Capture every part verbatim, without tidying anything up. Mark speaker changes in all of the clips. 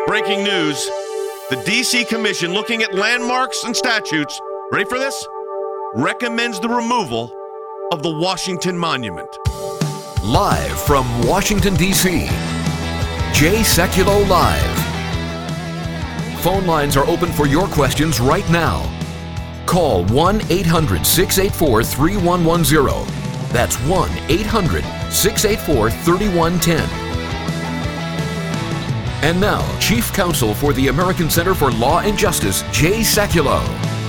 Speaker 1: Breaking news. The D C Commission, looking at landmarks and statutes, ready for this? Recommends the removal of the Washington Monument.
Speaker 2: Live from Washington, D C, Jay Sekulow Live. Phone lines are open for your questions right now. Call one eight hundred six eight four three one one zero. That's one eight hundred six eight four three one one zero. And now, Chief Counsel for the American Center for Law and Justice, Jay Sekulow.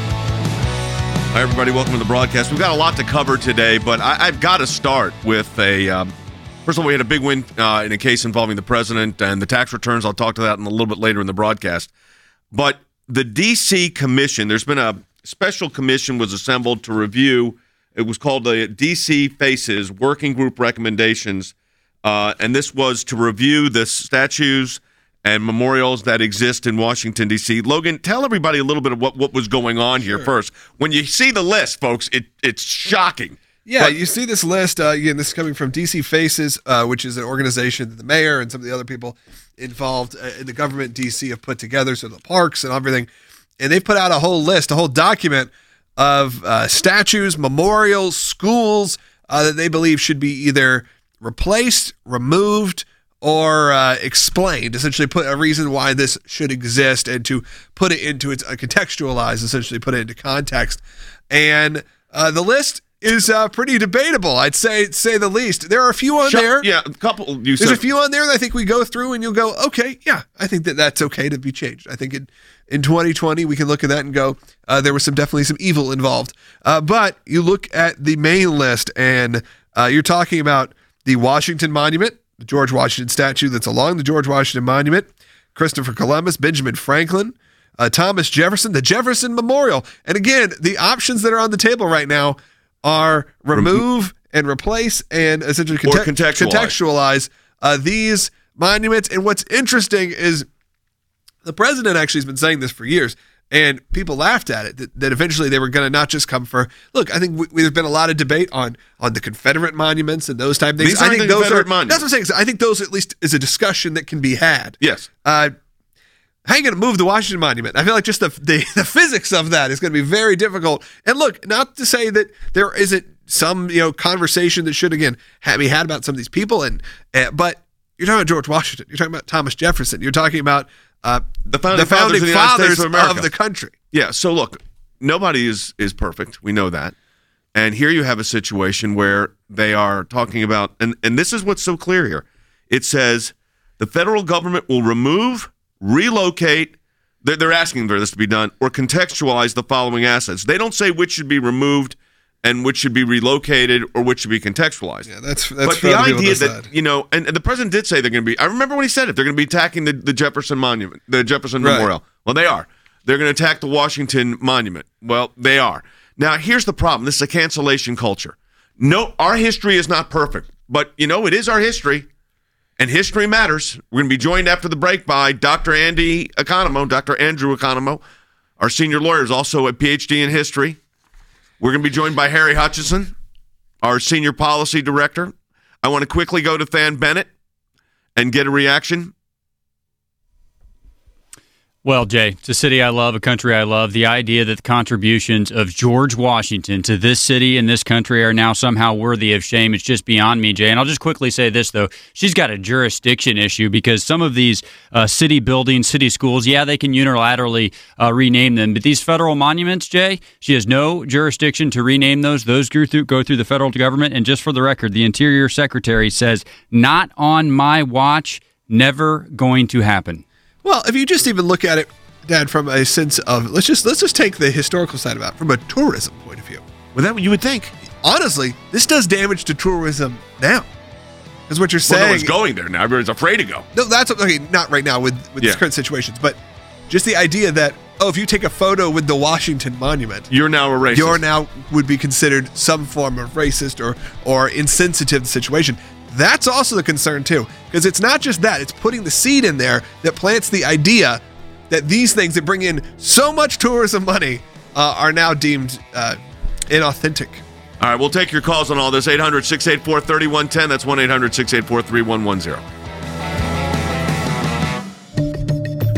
Speaker 1: Hi, everybody. Welcome to the broadcast. We've got a lot to cover today, but I, I've got to start with a... Um, first of all, we had a big win uh, in a case involving the president and the tax returns. I'll talk to that in a little bit later in the broadcast. But the D C Commission, there's been a special commission was assembled to review. It was called the D C Faces Working Group Recommendations, uh, and this was to review the statues and memorials that exist in Washington, D C. Logan, tell everybody a little bit of what, what was going on here
Speaker 3: Sure.
Speaker 1: first. When you see the list, folks, it it's shocking.
Speaker 3: Yeah,
Speaker 1: But-
Speaker 3: you see this list. Uh, again, this is coming from D C Faces, uh, which is an organization that the mayor and some of the other people involved uh, in the government in D C have put together, so the parks and everything. And they've put out a whole list, a whole document of uh, statues, memorials, schools uh, that they believe should be either replaced, removed, or uh, explained, essentially put a reason why this should exist and to put it into its uh, contextualize, essentially put it into context. And uh, the list is uh, pretty debatable, I'd say say the least. There are a few on
Speaker 1: Shut-
Speaker 3: there.
Speaker 1: Yeah, a couple. You
Speaker 3: There's
Speaker 1: said,
Speaker 3: a few on there that I think we go through and you'll go, okay, yeah, I think that that's okay to be changed. I think in, in twenty twenty, we can look at that and go, uh, there was some definitely some evil involved. Uh, but you look at the main list and uh, you're talking about the Washington Monument, the George Washington statue that's along the George Washington Monument, Christopher Columbus, Benjamin Franklin, uh, Thomas Jefferson, the Jefferson Memorial. And again, the options that are on the table right now are remove and replace and essentially
Speaker 1: Or
Speaker 3: conte-
Speaker 1: contextualize.
Speaker 3: contextualize uh, these monuments. And what's interesting is the president actually has been saying this for years, and people laughed at it, that, that eventually they were going to not just come for, look, I think we, there's been a lot of debate on on the Confederate monuments and those type of things.
Speaker 1: These
Speaker 3: I
Speaker 1: aren't
Speaker 3: think
Speaker 1: the
Speaker 3: those
Speaker 1: Confederate
Speaker 3: are,
Speaker 1: monuments.
Speaker 3: That's what I'm saying. I think those at least is a discussion that can be had.
Speaker 1: yes.
Speaker 3: Uh, how are you going to move the Washington Monument? I feel like just the, the the physics of that is going to be very difficult. And look, not to say that there isn't some you know conversation that should again have, be had about some of these people, and uh, but you're talking about George Washington, you're talking about Thomas Jefferson, you're talking about uh,
Speaker 1: The founding,
Speaker 3: the founding
Speaker 1: fathers, of the, United States
Speaker 3: fathers
Speaker 1: of, America.
Speaker 3: of the country.
Speaker 1: Yeah, so look, nobody is is perfect. We know that. And here you have a situation where they are talking about, and, and this is what's so clear here. It says the federal government will remove, relocate, they're, they're asking for this to be done, or contextualize the following assets. They don't say which should be removed and which should be relocated or which should be contextualized.
Speaker 3: Yeah, that's that's
Speaker 1: But
Speaker 3: for
Speaker 1: the
Speaker 3: other people to
Speaker 1: idea
Speaker 3: decide.
Speaker 1: that, you know, and, and the president did say they're going to be, I remember when he said it, they're going to be attacking the, the Jefferson Monument, the Jefferson
Speaker 3: Right.
Speaker 1: Memorial. Well, they are. They're going to attack the Washington Monument. Well, they are. Now, here's the problem. This is a cancellation culture. No, our history is not perfect, but, you know, it is our history, and history matters. We're going to be joined after the break by Doctor Andy Economo, Doctor Andrew Economo. Our senior lawyer is also a P H D in history. We're going to be joined by Harry Hutchison, our senior policy director. I want to quickly go to Than Bennett and get a reaction.
Speaker 4: Well, Jay, it's a city I love, a country I love. The idea that the contributions of George Washington to this city and this country are now somehow worthy of shame, it's just beyond me, Jay. And I'll just quickly say this, though. She's got a jurisdiction issue because some of these uh, city buildings, city schools, yeah, they can unilaterally uh, rename them. But these federal monuments, Jay, she has no jurisdiction to rename those. Those go through, go through the federal government. And just for the record, the Interior Secretary says, not on my watch, never going to happen.
Speaker 3: Well, if you just even look at it, Dad, from a sense of let's just let's just take the historical side of it from a tourism point of view.
Speaker 1: Well, that you would think.
Speaker 3: Honestly, this does damage to tourism now. Is what you're
Speaker 1: Well,
Speaker 3: saying.
Speaker 1: no one's going there now. Everyone's afraid to go.
Speaker 3: No, that's okay. Not right now with with
Speaker 1: Yeah.
Speaker 3: these current situations, but just the idea that oh, if you take a photo with the Washington Monument,
Speaker 1: You're now a racist.
Speaker 3: you're now would be considered some form of racist or or insensitive situation. That's also the concern too, because it's not just that; it's putting the seed in there that plants the idea that these things that bring in so much tourism money uh, are now deemed uh, inauthentic.
Speaker 1: All right, we'll take your calls on all this. eight hundred, six eight four, three one one zero. That's one eight hundred, six eight four, three one one zero.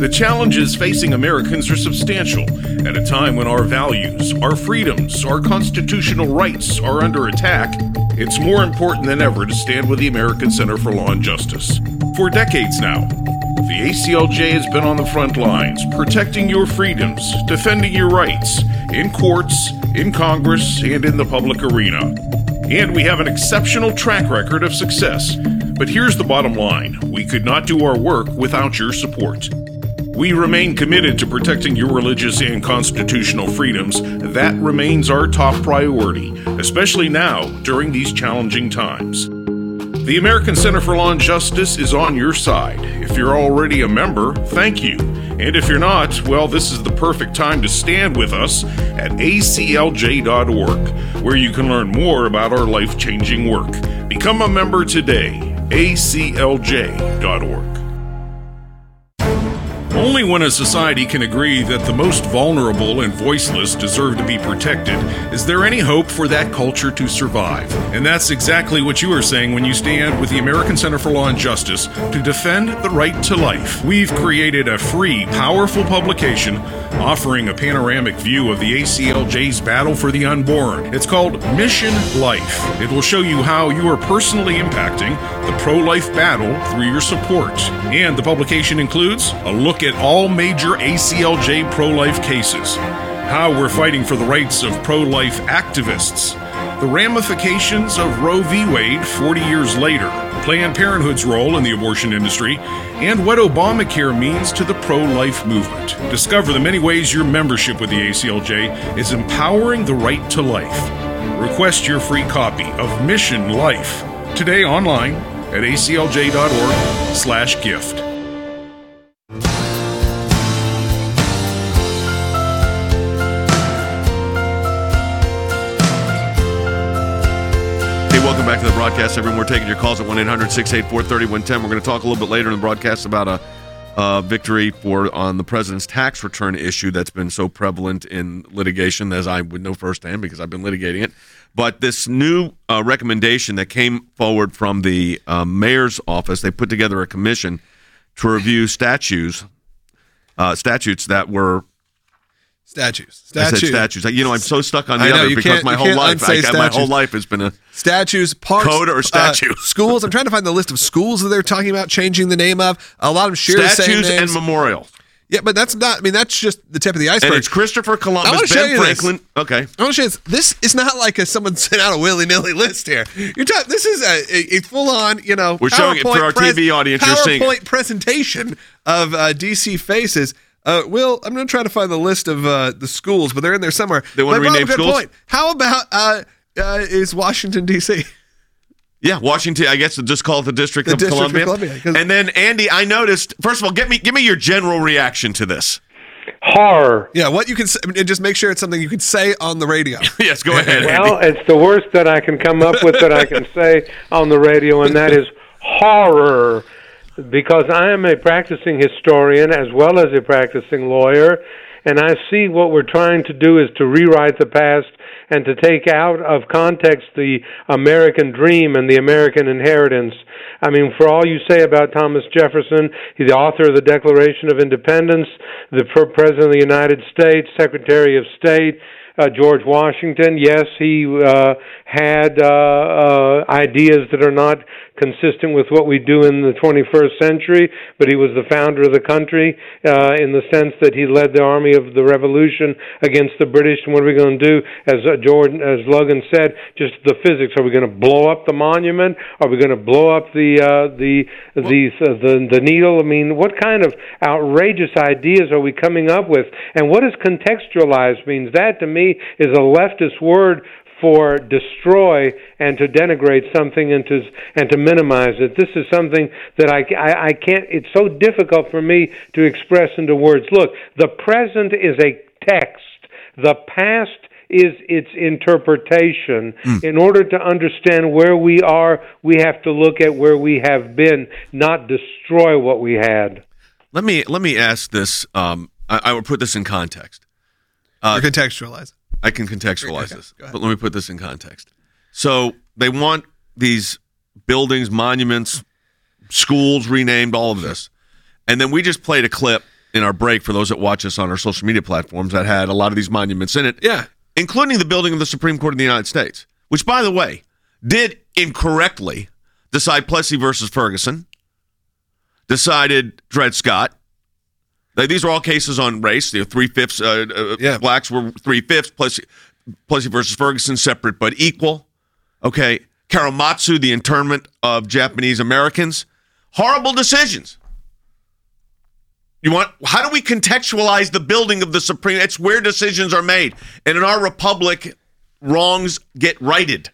Speaker 5: The challenges facing Americans are substantial at a time when our values, our freedoms, our constitutional rights are under attack. It's more important than ever to stand with the American Center for Law and Justice. For decades now, the A C L J has been on the front lines, protecting your freedoms, defending your rights, in courts, in Congress, and in the public arena. And we have an exceptional track record of success. But here's the bottom line. We could not do our work without your support. We remain committed to protecting your religious and constitutional freedoms. That remains our top priority, especially now during these challenging times. The American Center for Law and Justice is on your side. If you're already a member, thank you. And if you're not, well, this is the perfect time to stand with us at A C L J dot org, where you can learn more about our life-changing work. Become a member today, A C L J dot org. Only when a society can agree that the most vulnerable and voiceless deserve to be protected is there any hope for that culture to survive. And that's exactly what you are saying when you stand with the American Center for Law and Justice to defend the right to life. We've created a free, powerful publication offering a panoramic view of the A C L J's battle for the unborn. It's called Mission Life. It will show you how you are personally impacting the pro-life battle through your support. And the publication includes a look at all major A C L J pro-life cases, how we're fighting for the rights of pro-life activists, the ramifications of Roe v. Wade forty years later, Planned Parenthood's role in the abortion industry, and what Obamacare means to the pro-life movement. Discover the many ways your membership with the A C L J is empowering the right to life. Request your free copy of Mission Life today online at A C L J dot org slash gift.
Speaker 1: Welcome back to the broadcast, everyone. We're taking your calls at one eight hundred six eight four three one one zero. We're going to talk a little bit later in the broadcast about a uh, victory for on the president's tax return issue that's been so prevalent in litigation, as I would know firsthand because I've been litigating it. But this new uh, recommendation that came forward from the uh, mayor's office, they put together a commission to review statutes, uh, statutes that were
Speaker 3: Statues.
Speaker 1: I said
Speaker 3: Statue.
Speaker 1: statues. You know, I'm so stuck on the
Speaker 3: I know,
Speaker 1: other
Speaker 3: you
Speaker 1: because
Speaker 3: can't-
Speaker 1: my
Speaker 3: you
Speaker 1: whole
Speaker 3: can't
Speaker 1: life,
Speaker 3: unsay
Speaker 1: I, my whole
Speaker 3: statues.
Speaker 1: life has been a
Speaker 3: Statues, parks,
Speaker 1: Code or statue?
Speaker 3: uh, schools. I'm trying to find the list of schools that they're talking about changing the name of. A lot of them share the same
Speaker 1: statues and
Speaker 3: names.
Speaker 1: memorials.
Speaker 3: Yeah, but that's not. I mean, that's just the tip of the iceberg.
Speaker 1: And it's Christopher
Speaker 3: I
Speaker 1: Columbus,
Speaker 3: wanna show
Speaker 1: Ben
Speaker 3: you this.
Speaker 1: Franklin. Okay.
Speaker 3: I want to show you this. This is not like a, someone sent out a willy nilly list here. You're talking. This is a, a, a full on. You know,
Speaker 1: We're showing it for
Speaker 3: PowerPoint
Speaker 1: our T V audience. You're seeing it.
Speaker 3: PowerPoint presentation of uh, D C faces. Uh, Will, I'm going to try to find the list of uh, the schools, but they're in there somewhere.
Speaker 1: They wanna
Speaker 3: But Bob,
Speaker 1: rename
Speaker 3: good
Speaker 1: schools?
Speaker 3: Point. How about uh, uh, is Washington D C?
Speaker 1: Yeah, Washington. I guess just call it the District,
Speaker 3: The
Speaker 1: of,
Speaker 3: District of
Speaker 1: Columbia.
Speaker 3: Columbia, 'cause-
Speaker 1: And then Andy, I noticed. First of all, give me give me your general reaction to this.
Speaker 6: Horror.
Speaker 3: Yeah, what you can say, and just make sure it's something you can say on the radio.
Speaker 1: Yes, go ahead,
Speaker 6: Well,
Speaker 1: Andy.
Speaker 6: it's the worst that I can come up with that I can say on the radio, and that is horror. Because I am a practicing historian as well as a practicing lawyer, and I see what we're trying to do is to rewrite the past and to take out of context the American dream and the American inheritance. I mean, for all you say about Thomas Jefferson, he's the author of the Declaration of Independence, the President of the United States, Secretary of State, Uh, George Washington, yes, he uh, had uh, uh, ideas that are not consistent with what we do in the twenty-first century, but he was the founder of the country uh, in the sense that he led the army of the revolution against the British. And what are we going to do? As uh, Jordan, as Logan said, just the physics. Are we going to blow up the monument? Are we going to blow up the uh, the the, uh, the the needle? I mean, what kind of outrageous ideas are we coming up with? And what does contextualize means? That to me is a leftist word for destroy and to denigrate something and to and to minimize it. This is something that I, I, I can't, it's so difficult for me to express into words. Look, the present is a text. The past is its interpretation. Mm. In order to understand where we are, we have to look at where we have been, not destroy what we had.
Speaker 1: Let me let me ask this. Um, I, I will put this in context.
Speaker 3: Uh, or contextualize.
Speaker 1: I can contextualize
Speaker 3: okay,
Speaker 1: this, but let me put this in context. So they want these buildings, monuments, schools renamed, all of this. And then we just played a clip in our break for those that watch us on our social media platforms that had a lot of these monuments in it.
Speaker 3: Yeah.
Speaker 1: Including the building of the Supreme Court of the United States, which, by the way, did incorrectly decide Plessy versus Ferguson, decided Dred Scott. Like, these are all cases on race. You know, three-fifths, uh, uh,
Speaker 3: yeah.
Speaker 1: blacks were three-fifths, Plessy, Plessy versus Ferguson, separate but equal. Okay, Karematsu, the internment of Japanese Americans. Horrible decisions. You want? How do we contextualize the building of the Supreme? It's where decisions are made. And in our republic, wrongs get righted.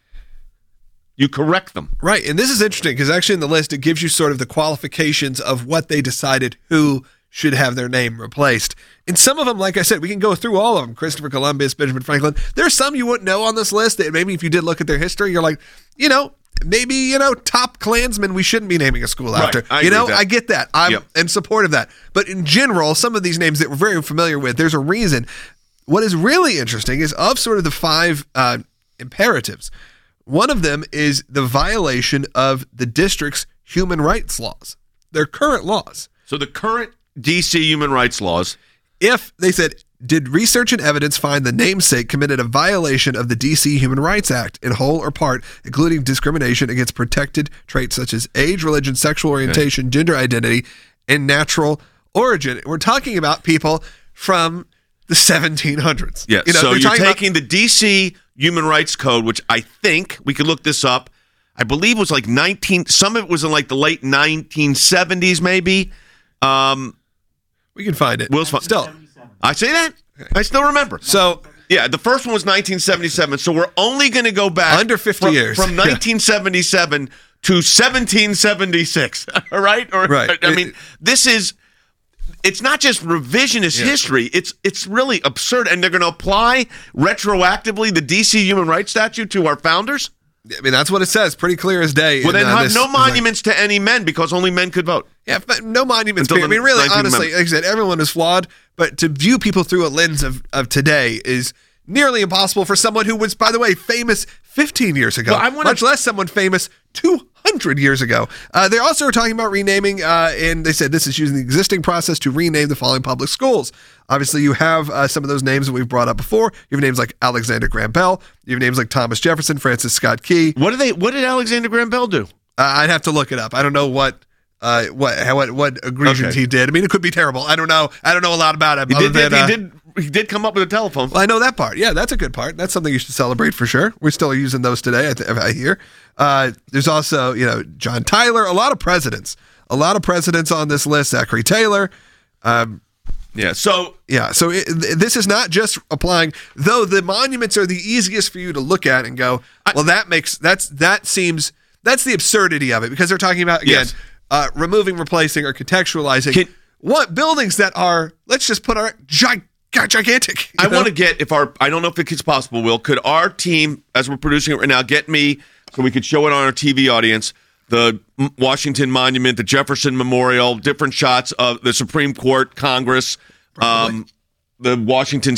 Speaker 1: You correct them.
Speaker 3: Right. And this is interesting because actually in the list, it gives you sort of the qualifications of what they decided who should have their name replaced. And some of them, like I said, we can go through all of them. Christopher Columbus, Benjamin Franklin. There's some you wouldn't know on this list that maybe if you did look at their history, you're like, you know, maybe, you know, top Klansmen we shouldn't be naming a school
Speaker 1: Right.
Speaker 3: after.
Speaker 1: I
Speaker 3: you
Speaker 1: agree
Speaker 3: know,
Speaker 1: with that.
Speaker 3: I get that. I'm
Speaker 1: Yep.
Speaker 3: in support of that. But in general, some of these names that we're very familiar with, there's a reason. What is really interesting is of sort of the five uh, imperatives, one of them is the violation of the district's human rights laws, their current laws.
Speaker 1: So the current D C human rights laws.
Speaker 3: If they said, did research and evidence find the namesake committed a violation of the D C Human Rights Act in whole or part, including discrimination against protected traits such as age, religion, sexual orientation, okay. gender identity, and natural origin? We're talking about people from the seventeen hundreds.
Speaker 1: Yeah,
Speaker 3: you know,
Speaker 1: so you're taking
Speaker 3: about-
Speaker 1: the D C Human Rights Code, which I think, we could look this up, I believe was like nineteen, some of it was in like the late nineteen seventies maybe. Um,
Speaker 3: we can find it.
Speaker 1: Will's
Speaker 3: Still.
Speaker 1: I say that? I still remember.
Speaker 3: So,
Speaker 1: yeah, the first one was nineteen seventy-seven, so we're only going to go back
Speaker 3: under fifty
Speaker 1: from,
Speaker 3: years
Speaker 1: from nineteen seventy-seven to seventeen seventy-six. All right? Or,
Speaker 3: right.
Speaker 1: I mean, this is, it's not just revisionist
Speaker 3: yeah.
Speaker 1: history. It's it's really absurd, and they're going to apply retroactively the D C Human Rights Statute to our founders?
Speaker 3: I mean, that's what it says, pretty clear as day.
Speaker 1: Well,
Speaker 3: in,
Speaker 1: then
Speaker 3: uh,
Speaker 1: have
Speaker 3: this,
Speaker 1: no monuments like, to any men because only men could vote.
Speaker 3: Yeah, but no monuments.
Speaker 1: Until
Speaker 3: I mean, really,
Speaker 1: nineteenth
Speaker 3: honestly,
Speaker 1: Amendment.
Speaker 3: like I said, everyone is flawed, but to view people through a lens of, of today is nearly impossible for someone who was, by the way, famous fifteen years ago,
Speaker 1: well, I wanna,
Speaker 3: much less someone famous two hundred years ago. Uh, they also are talking about renaming, uh, and they said this is using the existing process to rename the following public schools. Obviously, you have uh, some of those names that we've brought up before. You have names like Alexander Graham Bell. You have names like Thomas Jefferson, Francis Scott Key.
Speaker 1: What did they? What did Alexander Graham Bell do?
Speaker 3: Uh, I'd have to look it up. I don't know what uh, what what what egregions
Speaker 1: Okay.
Speaker 3: he did. I mean, it could be terrible. I don't know. I don't know a lot about him.
Speaker 1: He
Speaker 3: other
Speaker 1: did,
Speaker 3: than, uh,
Speaker 1: he did. He did come up with a telephone.
Speaker 3: Well, I know that part. Yeah, that's a good part. That's something you should celebrate for sure. We still are using those today, I, th- I hear. Uh, there's also, you know, John Tyler, a lot of presidents. A lot of presidents on this list. Zachary Taylor. Um,
Speaker 1: yeah, so...
Speaker 3: Yeah, so it, this is not just applying, though the monuments are the easiest for you to look at and go, well, that makes, that's, that seems, that's the absurdity of it, because they're talking about, again,
Speaker 1: Yes.
Speaker 3: uh, removing, replacing, or contextualizing
Speaker 1: Can-
Speaker 3: what buildings that are, let's just put our gigantic. gigantic
Speaker 1: I
Speaker 3: you know?
Speaker 1: want to get, if our, I don't know if it's possible, Will, could our team, as we're producing it right now, get me, so we could show it on our T V audience, the Washington Monument, the Jefferson Memorial, different shots of the Supreme Court, Congress, um, the Washington,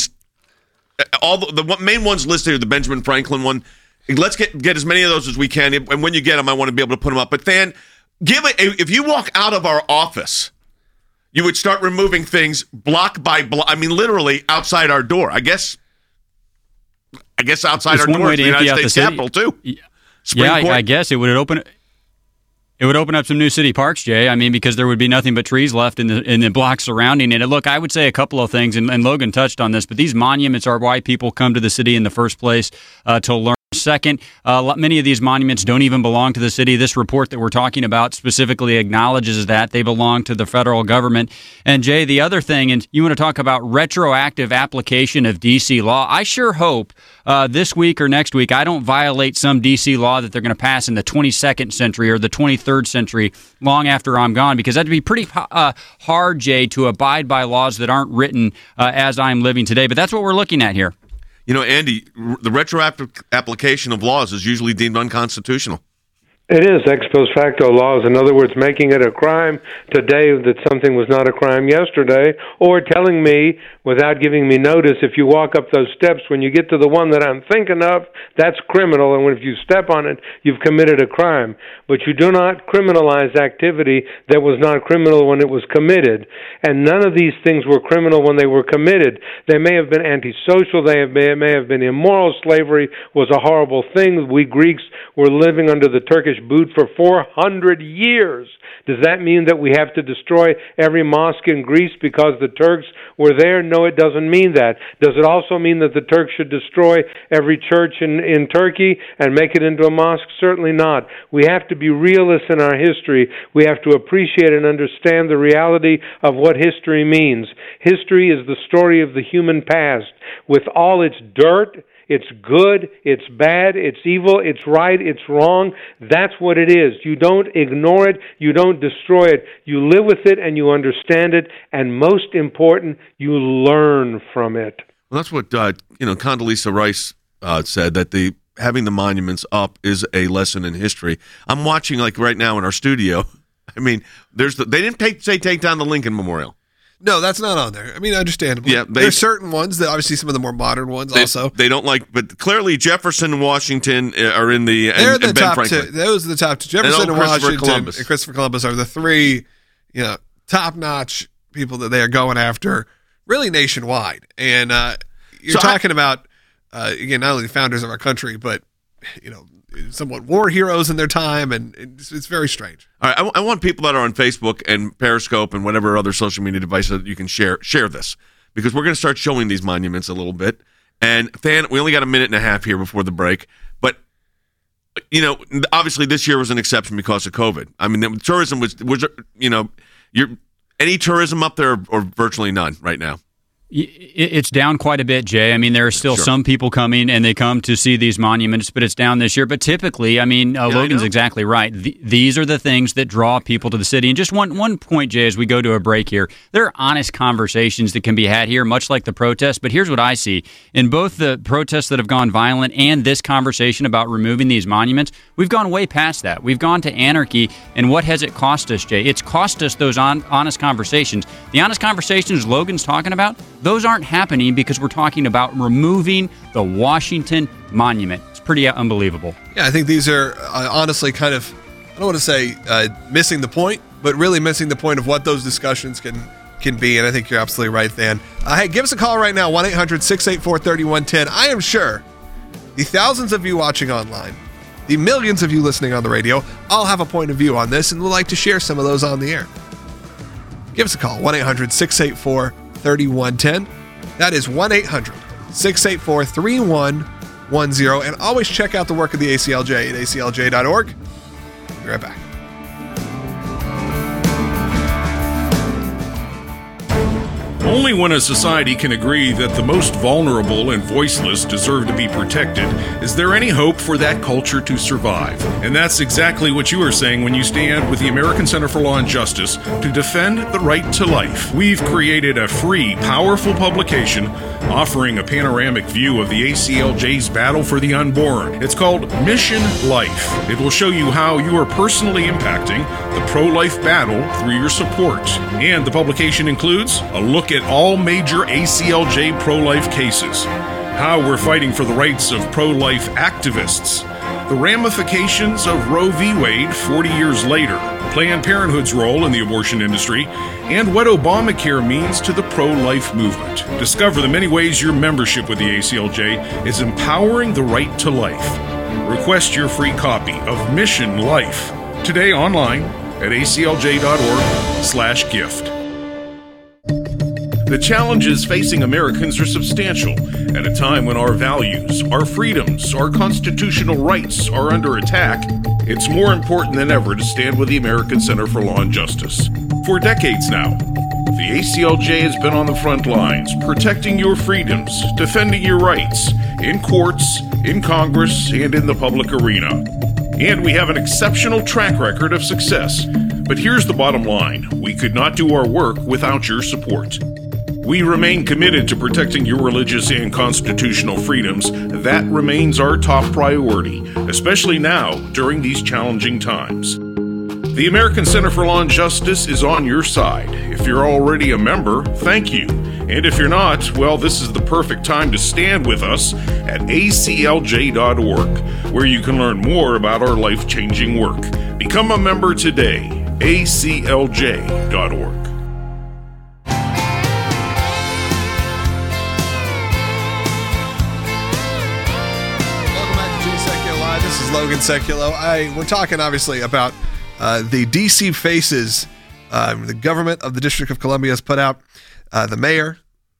Speaker 1: all the, the main ones listed are the Benjamin Franklin one. Let's get get as many of those as we can, and when you get them, I want to be able to put them up. But Than, give it, if you walk out of our office, you would start removing things block by block. I mean, literally outside our door. I guess. I guess outside
Speaker 4: It's
Speaker 1: our
Speaker 4: one
Speaker 1: door
Speaker 4: way
Speaker 1: is
Speaker 4: to
Speaker 1: the
Speaker 4: empty
Speaker 1: United
Speaker 4: out the
Speaker 1: States
Speaker 4: city.
Speaker 1: Capitol too.
Speaker 4: Yeah,
Speaker 1: Supreme
Speaker 4: I,
Speaker 1: Court.
Speaker 4: I guess it would open. It would open up some new city parks, Jay. I mean, because there would be nothing but trees left in the in the blocks surrounding it. And look, I would say a couple of things, and, and Logan touched on this, but these monuments are why people come to the city in the first place, uh, to learn. Second, uh, many of these monuments don't even belong to the city. This report that we're talking about specifically acknowledges that they belong to the federal government. And Jay, the other thing, and you want to talk about retroactive application of D C law, I sure hope uh, this week or next week I don't violate some D C law that they're going to pass in the twenty-second century or the twenty-third century long after I'm gone, because that'd be pretty uh, hard, Jay, to abide by laws that aren't written uh, as I'm living today. But that's what we're looking at here.
Speaker 1: You know, Andy, r- the retroactive application of laws is usually deemed unconstitutional.
Speaker 6: It is ex post facto laws. In other words, making it a crime today that something was not a crime yesterday, or telling me without giving me notice, if you walk up those steps, when you get to the one that I'm thinking of, that's criminal, and if you step on it, you've committed a crime. But you do not criminalize activity that was not criminal when it was committed. And none of these things were criminal when they were committed. They may have been antisocial, they have, may, may have been immoral. Slavery was a horrible thing. We Greeks were living under the Turkish boot for four hundred years. Does that mean that we have to destroy every mosque in Greece because the Turks were there? No, it doesn't mean that. Does it also mean that the Turks should destroy every church in, in Turkey and make it into a mosque? Certainly not. We have to be realists in our history. We have to appreciate and understand the reality of what history means. History is the story of the human past, with all its dirt. It's good, it's bad, it's evil, it's right, it's wrong. That's what it is. You don't ignore it, you don't destroy it. You live with it and you understand it, and most important, you learn from it.
Speaker 1: Well, that's what uh, you know. Condoleezza Rice uh, said, that the having the monuments up is a lesson in history. I'm watching, like right now in our studio. I mean, there's the, they didn't take, say take down the Lincoln Memorial.
Speaker 3: No, that's not on there. I mean, understandable.
Speaker 1: Yeah, they,
Speaker 3: there's certain ones that obviously some of the more modern ones
Speaker 1: they,
Speaker 3: also.
Speaker 1: They don't like, but clearly Jefferson and Washington are in the.
Speaker 3: They're
Speaker 1: and,
Speaker 3: the
Speaker 1: and Ben
Speaker 3: top
Speaker 1: Franklin.
Speaker 3: two. Those are the top two. Jefferson and,
Speaker 1: and
Speaker 3: Washington
Speaker 1: Columbus.
Speaker 3: and Christopher Columbus are the three, you know, top-notch people that they are going after, really nationwide. And uh, you're
Speaker 1: so
Speaker 3: talking
Speaker 1: I,
Speaker 3: about uh, again, not only the founders of our country, but you know, somewhat war heroes in their time, and it's, it's very strange.
Speaker 1: All right, I, w- I want people that are on Facebook and Periscope and whatever other social media device that you can share share this, because we're going to start showing these monuments a little bit. And Than, we only got a minute and a half here before the break, but you know, obviously this year was an exception because of COVID. I mean, the tourism was was you know, you're any tourism up there or virtually none right now.
Speaker 4: It's down quite a bit, Jay. I mean, there are still
Speaker 1: sure.
Speaker 4: some people coming, and they come to see these monuments, but it's down this year. But typically, I mean, uh,
Speaker 1: yeah,
Speaker 4: Logan's exactly right. The, these are the things that draw people to the city. And just one one point, Jay, as we go to a break here, there are honest conversations that can be had here, much like the protest. But here's what I see. In both the protests that have gone violent and this conversation about removing these monuments, we've gone way past that. We've gone to anarchy. And what has it cost us, Jay? It's cost us those on, honest conversations. The honest conversations Logan's talking about, those aren't happening because we're talking about removing the Washington Monument. It's pretty unbelievable.
Speaker 3: Yeah, I think these are uh, honestly kind of, I don't want to say uh, missing the point, but really missing the point of what those discussions can can be. And I think you're absolutely right, Than. Uh, hey, give us a call right now, one eight hundred six eight four three one one zero. I am sure the thousands of you watching online, the millions of you listening on the radio, all have a point of view on this and would like to share some of those on the air. Give us a call, one eight hundred six eight four three one one zero. That is one eight hundred six eight four three one one zero. And always check out the work of the A C L J at A C L J dot org. We'll be right back.
Speaker 5: Only when a society can agree that the most vulnerable and voiceless deserve to be protected is there any hope for that culture to survive. And that's exactly what you are saying when you stand with the American Center for Law and Justice to defend the right to life. We've created a free, powerful publication offering a panoramic view of the A C L J's battle for the unborn. It's called Mission Life. It will show you how you are personally impacting the pro-life battle through your support. And the publication includes a look at all major A C L J pro-life cases, how we're fighting for the rights of pro-life activists, the ramifications of Roe v. Wade forty years later, Planned Parenthood's role in the abortion industry, and what Obamacare means to the pro-life movement. Discover the many ways your membership with the A C L J is empowering the right to life. Request your free copy of Mission Life today online at A C L J dot org slash gift. The challenges facing Americans are substantial at a time when our values, our freedoms, our constitutional rights are under attack. It's more important than ever to stand with the American Center for Law and Justice. For decades now, the A C L J has been on the front lines, protecting your freedoms, defending your rights, in courts, in Congress, and in the public arena. And we have an exceptional track record of success. But here's the bottom line. We could not do our work without your support. We remain committed to protecting your religious and constitutional freedoms. That remains our top priority, especially now during these challenging times. The American Center for Law and Justice is on your side. If you're already a member, thank you. And if you're not, well, this is the perfect time to stand with us at A C L J dot org, where you can learn more about our life-changing work. Become a member today. A C L J dot org.
Speaker 3: This is Logan Seculo. I we're talking obviously about uh, the D C Faces. Um, the government of the District of Columbia has put out uh, the mayor,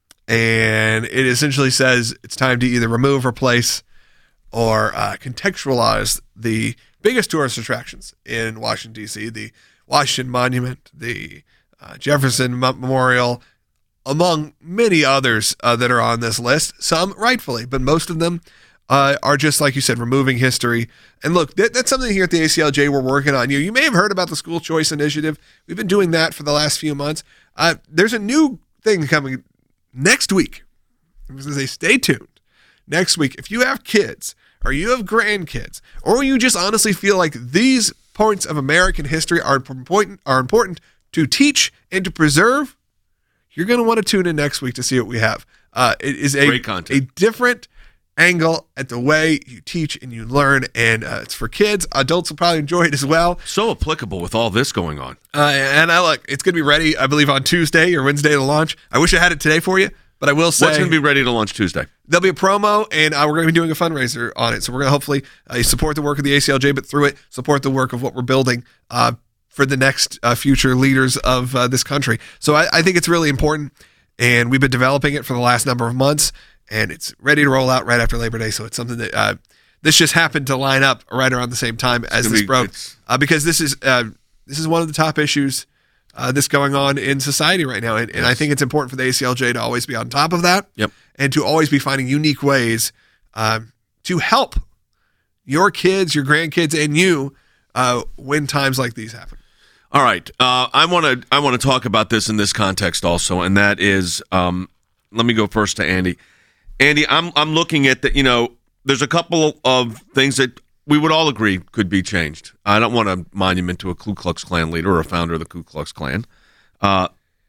Speaker 3: and it essentially says it's time to either remove, replace, or uh, contextualize the biggest tourist attractions in Washington D C: the Washington Monument, the uh, Jefferson Memorial, among many others uh, that are on this list. Some rightfully, but most of them. Uh, are just, like you said, removing history. And look, that, that's something here at the A C L J we're working on. You you may have heard about the School Choice Initiative. We've been doing that for the last few months. Uh, there's a new thing coming next week. I was going to say, stay tuned. Next week, if you have kids or you have grandkids, or you just honestly feel like these points of American history are important, are important to teach and to preserve, you're going to want to tune in next week to see what we have. Uh, it is a,
Speaker 1: Great content.
Speaker 3: a different angle at the way you teach and you learn, and uh, it's for kids. Adults will probably enjoy it as well.
Speaker 1: So applicable with all this going on.
Speaker 3: Uh, and I look, it's going to be ready, I believe, on Tuesday or Wednesday to launch. I wish I had it today for you, but I will say
Speaker 1: What's going to be ready to launch Tuesday?
Speaker 3: There'll be a promo, and uh, we're going to be doing a fundraiser on it. So we're going to hopefully uh, support the work of the A C L J, but through it, support the work of what we're building uh, for the next uh, future leaders of uh, this country. So I, I think it's really important, and we've been developing it for the last number of months. And it's ready to roll out right after Labor Day. So it's something that uh, this just happened to line up right around the same time as this
Speaker 1: be,
Speaker 3: broke, uh, because this is uh, this is one of the top issues uh, that's going on in society right now. And, and I think it's important for the A C L J to always be on top of that,
Speaker 1: yep,
Speaker 3: and to always be finding unique ways uh, to help your kids, your grandkids, and you uh, when times like these happen.
Speaker 1: All right, uh, I want to I want to talk about this in this context also, and that is, um, let me go first to Andy. Andy, I'm I'm looking at the, you know, there's a couple of things that we would all agree could be changed. I don't want a monument to a Ku Klux Klan leader or a founder of the Ku Klux Klan. Uh,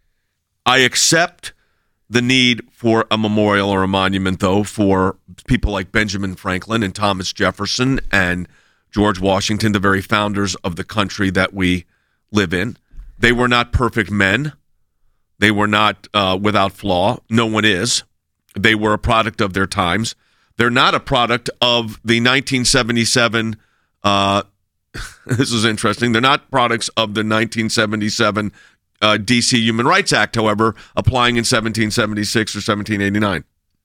Speaker 1: I accept the need for a memorial or a monument, though, for people like Benjamin Franklin and Thomas Jefferson and George Washington, the very founders of the country that we live in. They were not perfect men. They were not uh, without flaw. No one is. They were a product of their times. They're not a product of the nineteen seventy-seven, uh, this is interesting, they're not products of the nineteen seventy-seven uh, D C Human Rights Act, however, applying in seventeen seventy-six or seventeen eighty-nine.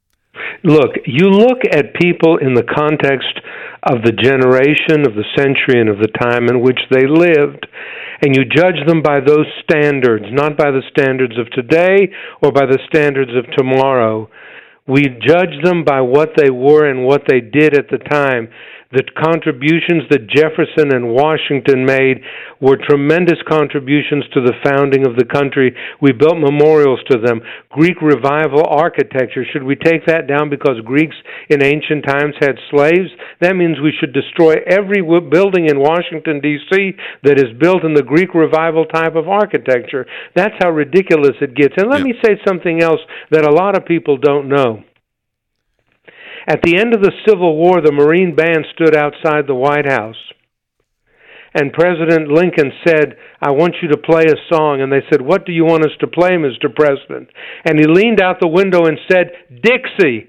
Speaker 6: Look, you look at people in the context of the generation, of the century, and of the time in which they lived, and you judge them by those standards, not by the standards of today or by the standards of tomorrow. We judge them by what they were and what they did at the time. The contributions that Jefferson and Washington made were tremendous contributions to the founding of the country. We built memorials to them. Greek revival architecture, should we take that down because Greeks in ancient times had slaves? That means we should destroy every building in Washington, D C that is built in the Greek revival type of architecture. That's how ridiculous it gets. And let
Speaker 1: yeah.
Speaker 6: me say something else that a lot of people don't know. At the end of the Civil War, the Marine Band stood outside the White House. And President Lincoln said, I want you to play a song. And they said, what do you want us to play, Mister President? And he leaned out the window and said, Dixie.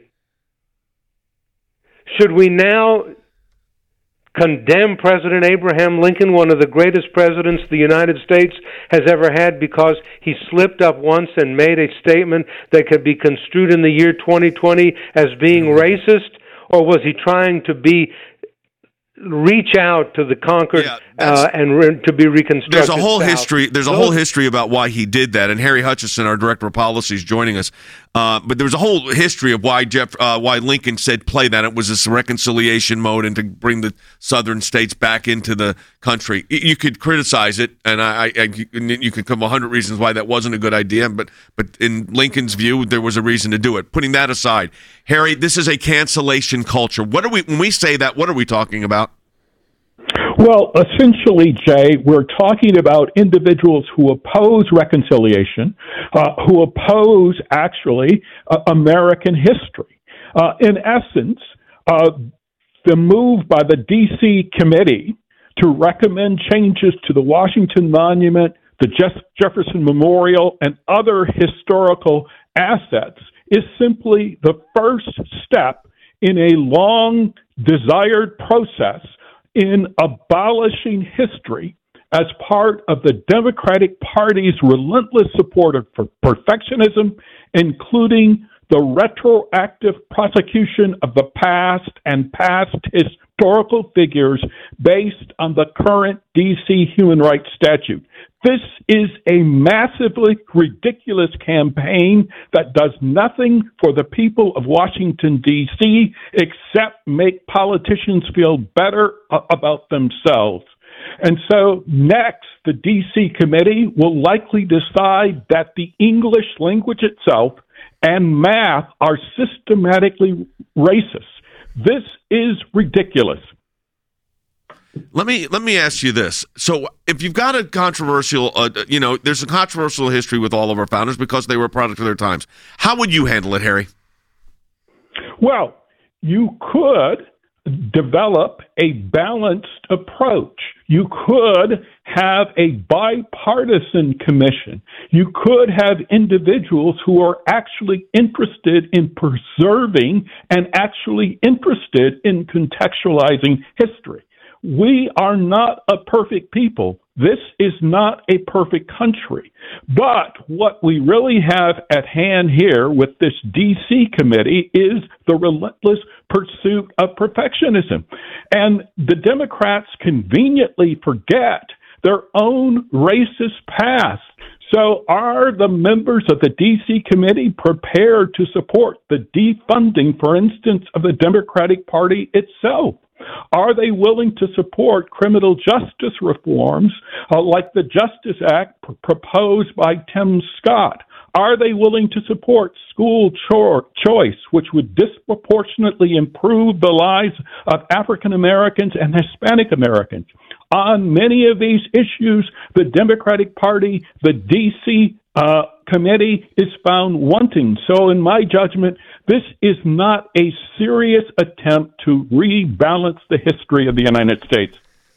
Speaker 6: Should we now condemn President Abraham Lincoln, one of the greatest presidents the United States has ever had, because he slipped up once and made a statement that could be construed in the year twenty twenty as being racist? Or was he trying to be reach out to the conquered
Speaker 1: Yeah,
Speaker 6: uh, and re- to be reconstructed.
Speaker 1: There's a whole
Speaker 6: South.
Speaker 1: history. There's a
Speaker 6: Those-
Speaker 1: whole history about why he did that. And Harry Hutchison, our director of policy, is joining us. Uh, but there was a whole history of why Jeff, uh, why Lincoln said play that. It was this reconciliation mode and to bring the southern states back into the country. You could criticize it, and I, I you could come a hundred reasons why that wasn't a good idea. But but in Lincoln's view, there was a reason to do it. Putting that aside, Harry, this is a cancellation culture. What are we when we say that? What are we talking about?
Speaker 7: Well, essentially, Jay, we're talking about individuals who oppose reconciliation, uh, who oppose, actually, uh, American history. Uh, in essence, uh, the move by the D C committee to recommend changes to the Washington Monument, the Jeff- Jefferson Memorial, and other historical assets is simply the first step in a long desired process in abolishing history as part of the Democratic Party's relentless support of perfectionism, including the retroactive prosecution of the past and past historical figures based on the current D C human rights statute. This is a massively ridiculous campaign that does nothing for the people of Washington, D C, except make politicians feel better about themselves. And so next, the D C committee will likely decide that the English language itself and math are systematically racist. This is ridiculous.
Speaker 1: Let me let me ask you this. So, if you've got a controversial, uh, you know, there's a controversial history with all of our founders because they were a product of their times. How would you handle it, Harry?
Speaker 7: Well, you could develop a balanced approach. You could have a bipartisan commission. You could have individuals who are actually interested in preserving and actually interested in contextualizing history. We are not a perfect people. This is not a perfect country. But what we really have at hand here with this D C committee is the relentless pursuit of perfectionism. And the Democrats conveniently forget their own racist past. So are the members of the D C committee prepared to support the defunding, for instance, of the Democratic Party itself? Are they willing to support criminal justice reforms uh, like the Justice Act pr- proposed by Tim Scott? Are they willing to support school cho- choice, which would disproportionately improve the lives of African Americans and Hispanic Americans? On many of these issues, the Democratic Party, the D C uh, committee is found wanting. So in my judgment, this is not a serious attempt to rebalance the history of the United States.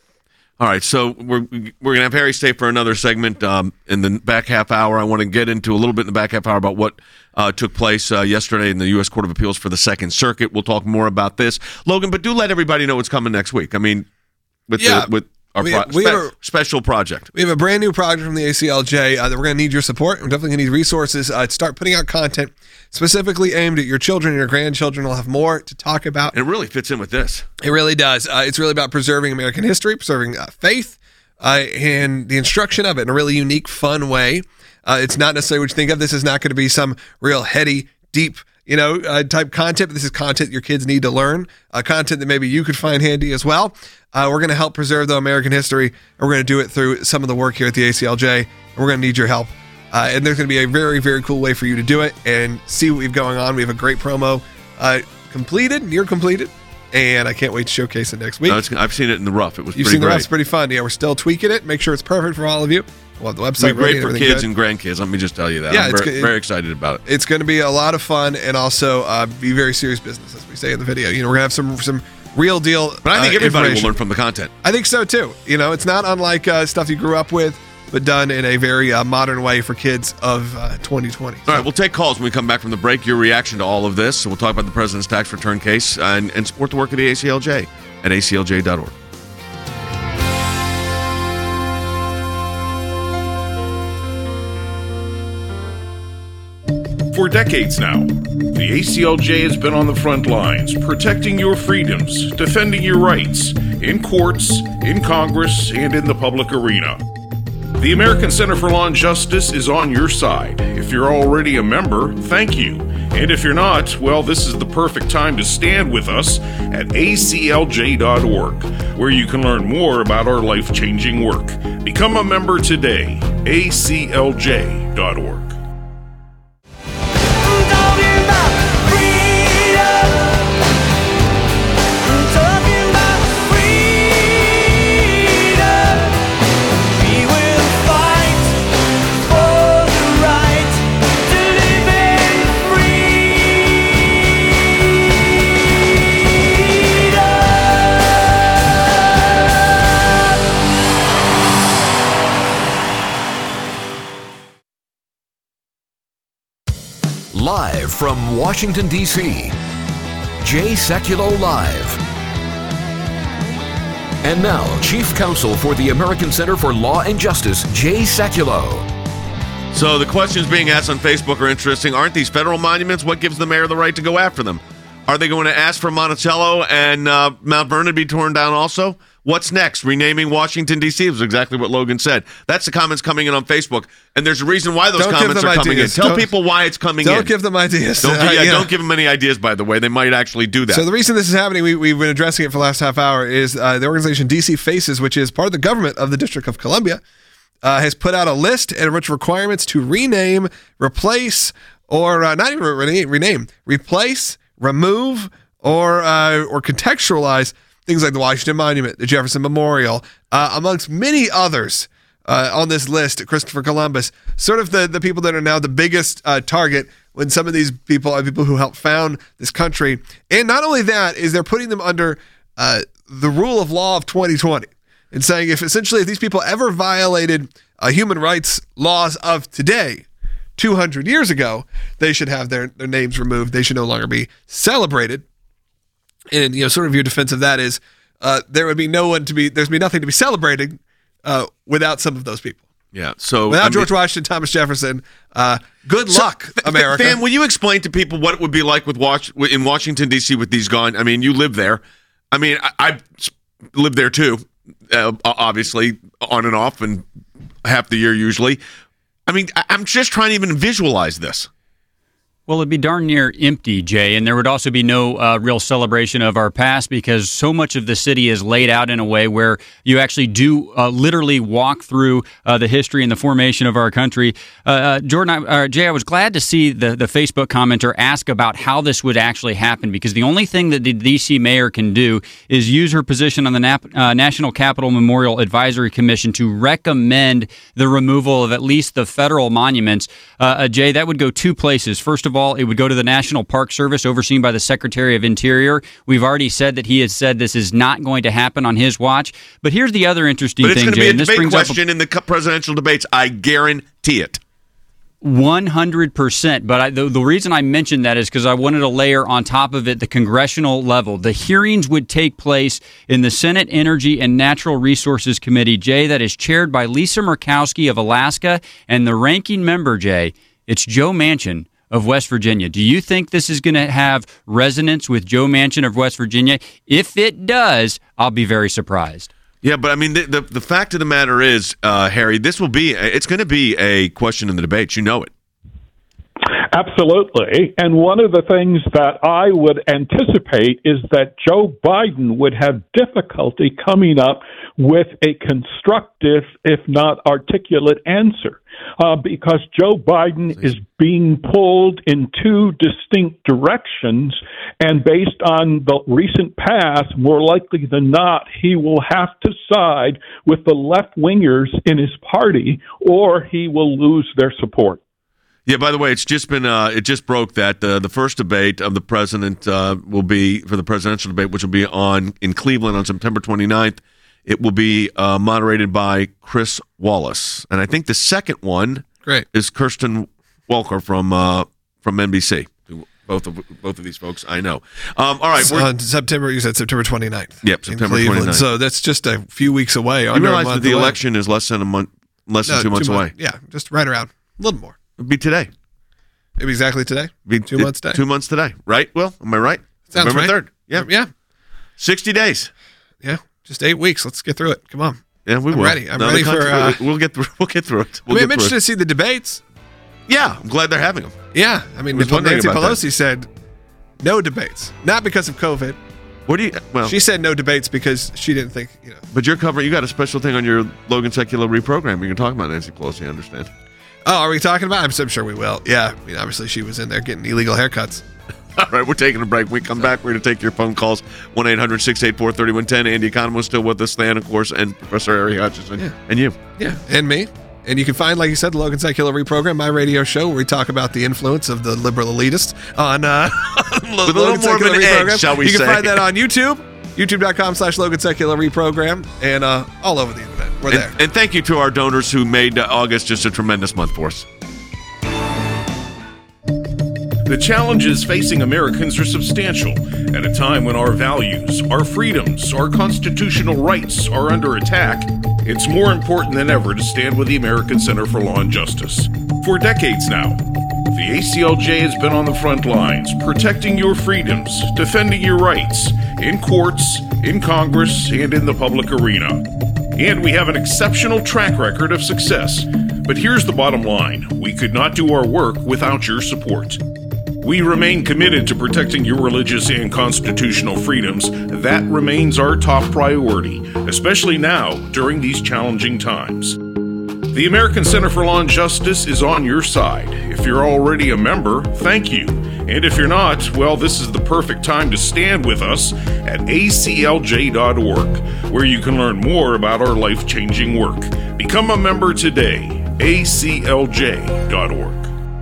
Speaker 1: All right, so we're we're gonna have Harry stay for another segment um, in the back half hour. I want to get into a little bit in the back half hour about what uh, took place uh, yesterday in the U S Court of Appeals for the Second Circuit. We'll talk more about this, Logan. But do let everybody know what's coming next week. I mean, with
Speaker 3: Yeah.
Speaker 1: the, with our
Speaker 3: We-
Speaker 1: pro-
Speaker 3: we
Speaker 1: spe-
Speaker 3: are-
Speaker 1: special project.
Speaker 3: We have a brand new project from the A C L J uh, that we're going to need your support. We're definitely going to need resources uh, to start putting out content specifically aimed at your children and your grandchildren. We'll have more to talk about.
Speaker 1: And it really fits in with this.
Speaker 3: It really does. Uh, it's really about preserving American history, preserving uh, faith, uh, and the instruction of it in a really unique, fun way. Uh, it's not necessarily what you think of. This is not going to be some real heady, deep, you know, uh, type content. This is content your kids need to learn, uh, content that maybe you could find handy as well. Uh, we're going to help preserve the American history, and we're going to do it through some of the work here at the A C L J, and we're going to need your help. Uh, and there's going to be a very, very cool way for you to do it and see what we have going on. We have a great promo uh, completed, near completed, and I can't wait to showcase it next week.
Speaker 1: No, it's, I've seen it in the rough. It was
Speaker 3: You've
Speaker 1: pretty
Speaker 3: seen the
Speaker 1: great.
Speaker 3: rough. It's pretty fun. Yeah, we're still tweaking it. Make sure it's perfect for all of you. We'll have the
Speaker 1: It's
Speaker 3: website ready
Speaker 1: great
Speaker 3: and
Speaker 1: for
Speaker 3: everything
Speaker 1: kids
Speaker 3: good.
Speaker 1: and grandkids. Let me just tell you that.
Speaker 3: Yeah,
Speaker 1: I'm
Speaker 3: it's
Speaker 1: very,
Speaker 3: good.
Speaker 1: very excited about it.
Speaker 3: It's going to be a lot of fun and also uh, be very serious business, as we say in the video. You know, we're going to have some some real deal.
Speaker 1: But I think
Speaker 3: uh,
Speaker 1: everybody will
Speaker 3: information.
Speaker 1: learn from the content.
Speaker 3: I think so too. You know, it's not unlike uh, stuff you grew up with, but done in a very uh, modern way for kids of uh, twenty twenty.
Speaker 1: All right, we'll take calls when we come back from the break. Your reaction to all of this. So we'll talk about the president's tax return case and, and support the work of the A C L J at A C L J dot org.
Speaker 5: For decades now, the A C L J has been on the front lines, protecting your freedoms, defending your rights, in courts, in Congress, and in the public arena. The American Center for Law and Justice is on your side. If you're already a member, thank you. And if you're not, well, this is the perfect time to stand with us at A C L J dot org, where you can learn more about our life-changing work. Become a member today. A C L J dot org.
Speaker 2: Live from Washington, D C, Jay Sekulow Live. And now, Chief Counsel for the American Center for Law and Justice, Jay Sekulow.
Speaker 1: So the questions being asked on Facebook are interesting. Aren't these federal monuments? What gives the mayor the right to go after them? Are they going to ask for Monticello and uh, Mount Vernon to be torn down also? What's next? Renaming Washington, D C was exactly what Logan said. That's the comments coming in on Facebook, and there's a reason why those
Speaker 3: Don't
Speaker 1: comments are coming
Speaker 3: ideas.
Speaker 1: in. Tell
Speaker 3: Don't,
Speaker 1: people why it's coming
Speaker 3: don't
Speaker 1: in.
Speaker 3: Don't give them ideas.
Speaker 1: Don't,
Speaker 3: uh,
Speaker 1: yeah,
Speaker 3: yeah.
Speaker 1: don't give them any ideas, by the way. They might actually do that.
Speaker 3: So the reason this is happening, we, we've been addressing it for the last half hour, is uh, the organization D C Faces, which is part of the government of the District of Columbia, uh, has put out a list and which requirements to rename, replace, or uh, not even re- rename, replace, remove, or uh, or contextualize things like the Washington Monument, the Jefferson Memorial, uh, amongst many others uh, on this list. Christopher Columbus, sort of the, the people that are now the biggest uh, target when some of these people are people who helped found this country. And not only that, is they're putting them under uh, the rule of law of twenty twenty and saying if essentially if these people ever violated uh, human rights laws of today, two hundred years ago, they should have their, their names removed. They should no longer be celebrated. And, you know, sort of your defense of that is uh, there would be no one to be, there's be nothing to be celebrated uh, without some of those people.
Speaker 1: Yeah. So
Speaker 3: without
Speaker 1: I mean,
Speaker 3: George Washington, Thomas Jefferson, uh, good
Speaker 1: so,
Speaker 3: luck, America.
Speaker 1: Fan, will you explain to people what it would be like with watch in Washington, D C with these gone? I mean, you live there. I mean, I, I lived there too, uh, obviously, on and off, and half the year usually. I mean, I, I'm just trying to even visualize this.
Speaker 4: Well, it'd be darn near empty, Jay, and there would also be no uh, real celebration of our past because so much of the city is laid out in a way where you actually do uh, literally walk through uh, the history and the formation of our country. Uh, uh, Jordan, I, uh, Jay, I was glad to see the, the Facebook commenter ask about how this would actually happen because the only thing that the D C mayor can do is use her position on the Nap- uh, National Capital Memorial Advisory Commission to recommend the removal of at least the federal monuments. Uh, uh, Jay, that would go two places. First of all, it would go to the National Park Service, overseen by the Secretary of Interior. We've already said that he has said this is not going to happen on his watch. But here's the other interesting
Speaker 1: but
Speaker 4: thing,
Speaker 1: it's
Speaker 4: Jay.
Speaker 1: But it's going to be a debate question
Speaker 4: a-
Speaker 1: in the presidential debates. I guarantee it.
Speaker 4: one hundred percent. But I, the, the reason I mentioned that is because I wanted to layer on top of it the congressional level. The hearings would take place in the Senate Energy and Natural Resources Committee, Jay, that is chaired by Lisa Murkowski of Alaska, and the ranking member, Jay, it's Joe Manchin of West Virginia. Do you think this is going to have resonance with Joe Manchin of West Virginia? If it does, I'll be very surprised.
Speaker 1: Yeah, but I mean, the the, the fact of the matter is, uh, Harry, this will be, it's going to be a question in the debates. You know it.
Speaker 7: Absolutely. And one of the things that I would anticipate is that Joe Biden would have difficulty coming up with a constructive, if not articulate, answer. Uh, because Joe Biden is being pulled in two distinct directions, and based on the recent past, more likely than not, he will have to side with the left-wingers in his party, or he will lose their support.
Speaker 1: Yeah, by the way, it's just been uh, it just broke that uh, the first debate of the president uh, will be for the presidential debate, which will be on in Cleveland on September twenty-ninth. It will be uh, moderated by Chris Wallace, and I think the second one
Speaker 3: Great.
Speaker 1: is Kirsten Welker from uh, from N B C. Both of both of these folks, I know. Um, all right,
Speaker 3: so
Speaker 1: we're,
Speaker 3: on September. You said September twenty-ninth.
Speaker 1: Yep, September twenty-ninth.
Speaker 3: So that's just a few weeks away.
Speaker 1: You realize that the away. election is less than a month, less than
Speaker 3: no,
Speaker 1: two months
Speaker 3: two
Speaker 1: away.
Speaker 3: Months, yeah, just right around a little more.
Speaker 1: It'd be today.
Speaker 3: Maybe exactly today.
Speaker 1: Be
Speaker 3: two months today.
Speaker 1: Two months today, right? Will, am I right?
Speaker 3: Sounds
Speaker 1: November
Speaker 3: right.
Speaker 1: third. Yeah,
Speaker 3: yeah.
Speaker 1: Sixty days.
Speaker 3: Yeah. Just eight weeks. Let's get through it. Come on.
Speaker 1: Yeah, we
Speaker 3: I'm
Speaker 1: will.
Speaker 3: ready. I'm
Speaker 1: No,
Speaker 3: ready
Speaker 1: the
Speaker 3: for.
Speaker 1: country-
Speaker 3: Uh,
Speaker 1: we'll get through. We'll get through it. We'll
Speaker 3: I mean, I'm
Speaker 1: get through
Speaker 3: interested
Speaker 1: it.
Speaker 3: to see the debates.
Speaker 1: Yeah, I'm glad they're having them.
Speaker 3: Yeah, I mean,
Speaker 1: I was wondering
Speaker 3: Nancy
Speaker 1: about
Speaker 3: Pelosi
Speaker 1: that.
Speaker 3: said no debates, not because of COVID.
Speaker 1: What do you? Well,
Speaker 3: She said no debates because she didn't think, you know.
Speaker 1: but you're covering. You got a special thing on your Logan Secular reprogram. You can talk about Nancy Pelosi. I understand.
Speaker 3: Oh, are we talking about? I'm, I'm sure we will. Yeah, I mean, obviously she was in there getting illegal haircuts.
Speaker 1: All right, we're taking a break. When we come back, we're going to take your phone calls. one eight hundred six eight four three one one zero. Andy Economist still with us, Stan, of course, and Professor Harry Hutchison,
Speaker 3: Yeah.
Speaker 1: and you.
Speaker 3: Yeah, and me. And you can find, like you said, the Logan Secular Reprogram, my radio show, where we talk about the influence of the liberal elitist on uh,
Speaker 1: With a little more of an edge, shall we
Speaker 3: You can
Speaker 1: say.
Speaker 3: find that on YouTube, youtube.com slash Logan Secular Reprogram, and uh, all over the internet. We're there.
Speaker 1: And, and thank you to our donors who made uh, August just a tremendous month for us.
Speaker 5: The challenges facing Americans are substantial at a time when our values, our freedoms, our constitutional rights are under attack. It's more important than ever to stand with the American Center for Law and Justice. For decades now, the A C L J has been on the front lines, protecting your freedoms, defending your rights, in courts, in Congress, and in the public arena. And we have an exceptional track record of success. But here's the bottom line: we could not do our work without your support. We remain committed to protecting your religious and constitutional freedoms. That remains our top priority, especially now during these challenging times. The American Center for Law and Justice is on your side. If you're already a member, thank you. And if you're not, well, this is the perfect time to stand with us at A C L J dot org, where you can learn more about our life-changing work. Become a member today. A C L J dot org.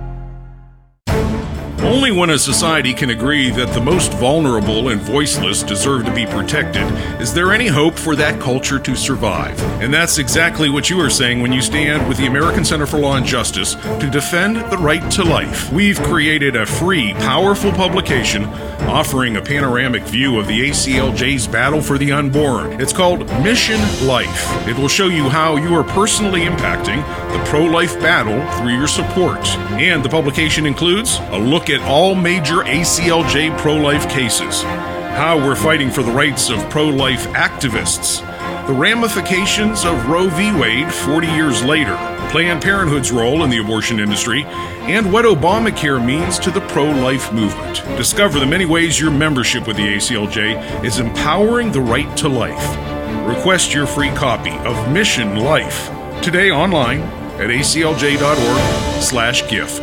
Speaker 5: Only when a society can agree that the most vulnerable and voiceless deserve to be protected is there any hope for that culture to survive. And that's exactly what you are saying when you stand with the American Center for Law and Justice to defend the right to life. We've created a free, powerful publication offering a panoramic view of the A C L J's battle for the unborn. It's called Mission Life. It will show you how you are personally impacting the pro-life battle through your support. And the publication includes a look at all major A C L J pro-life cases, how we're fighting for the rights of pro-life activists, the ramifications of Roe v. Wade forty years later, Planned Parenthood's role in the abortion industry, and what Obamacare means to the pro-life movement. Discover the many ways your membership with the A C L J is empowering the right to life. Request your free copy of Mission Life today online at A C L J dot org slash gift.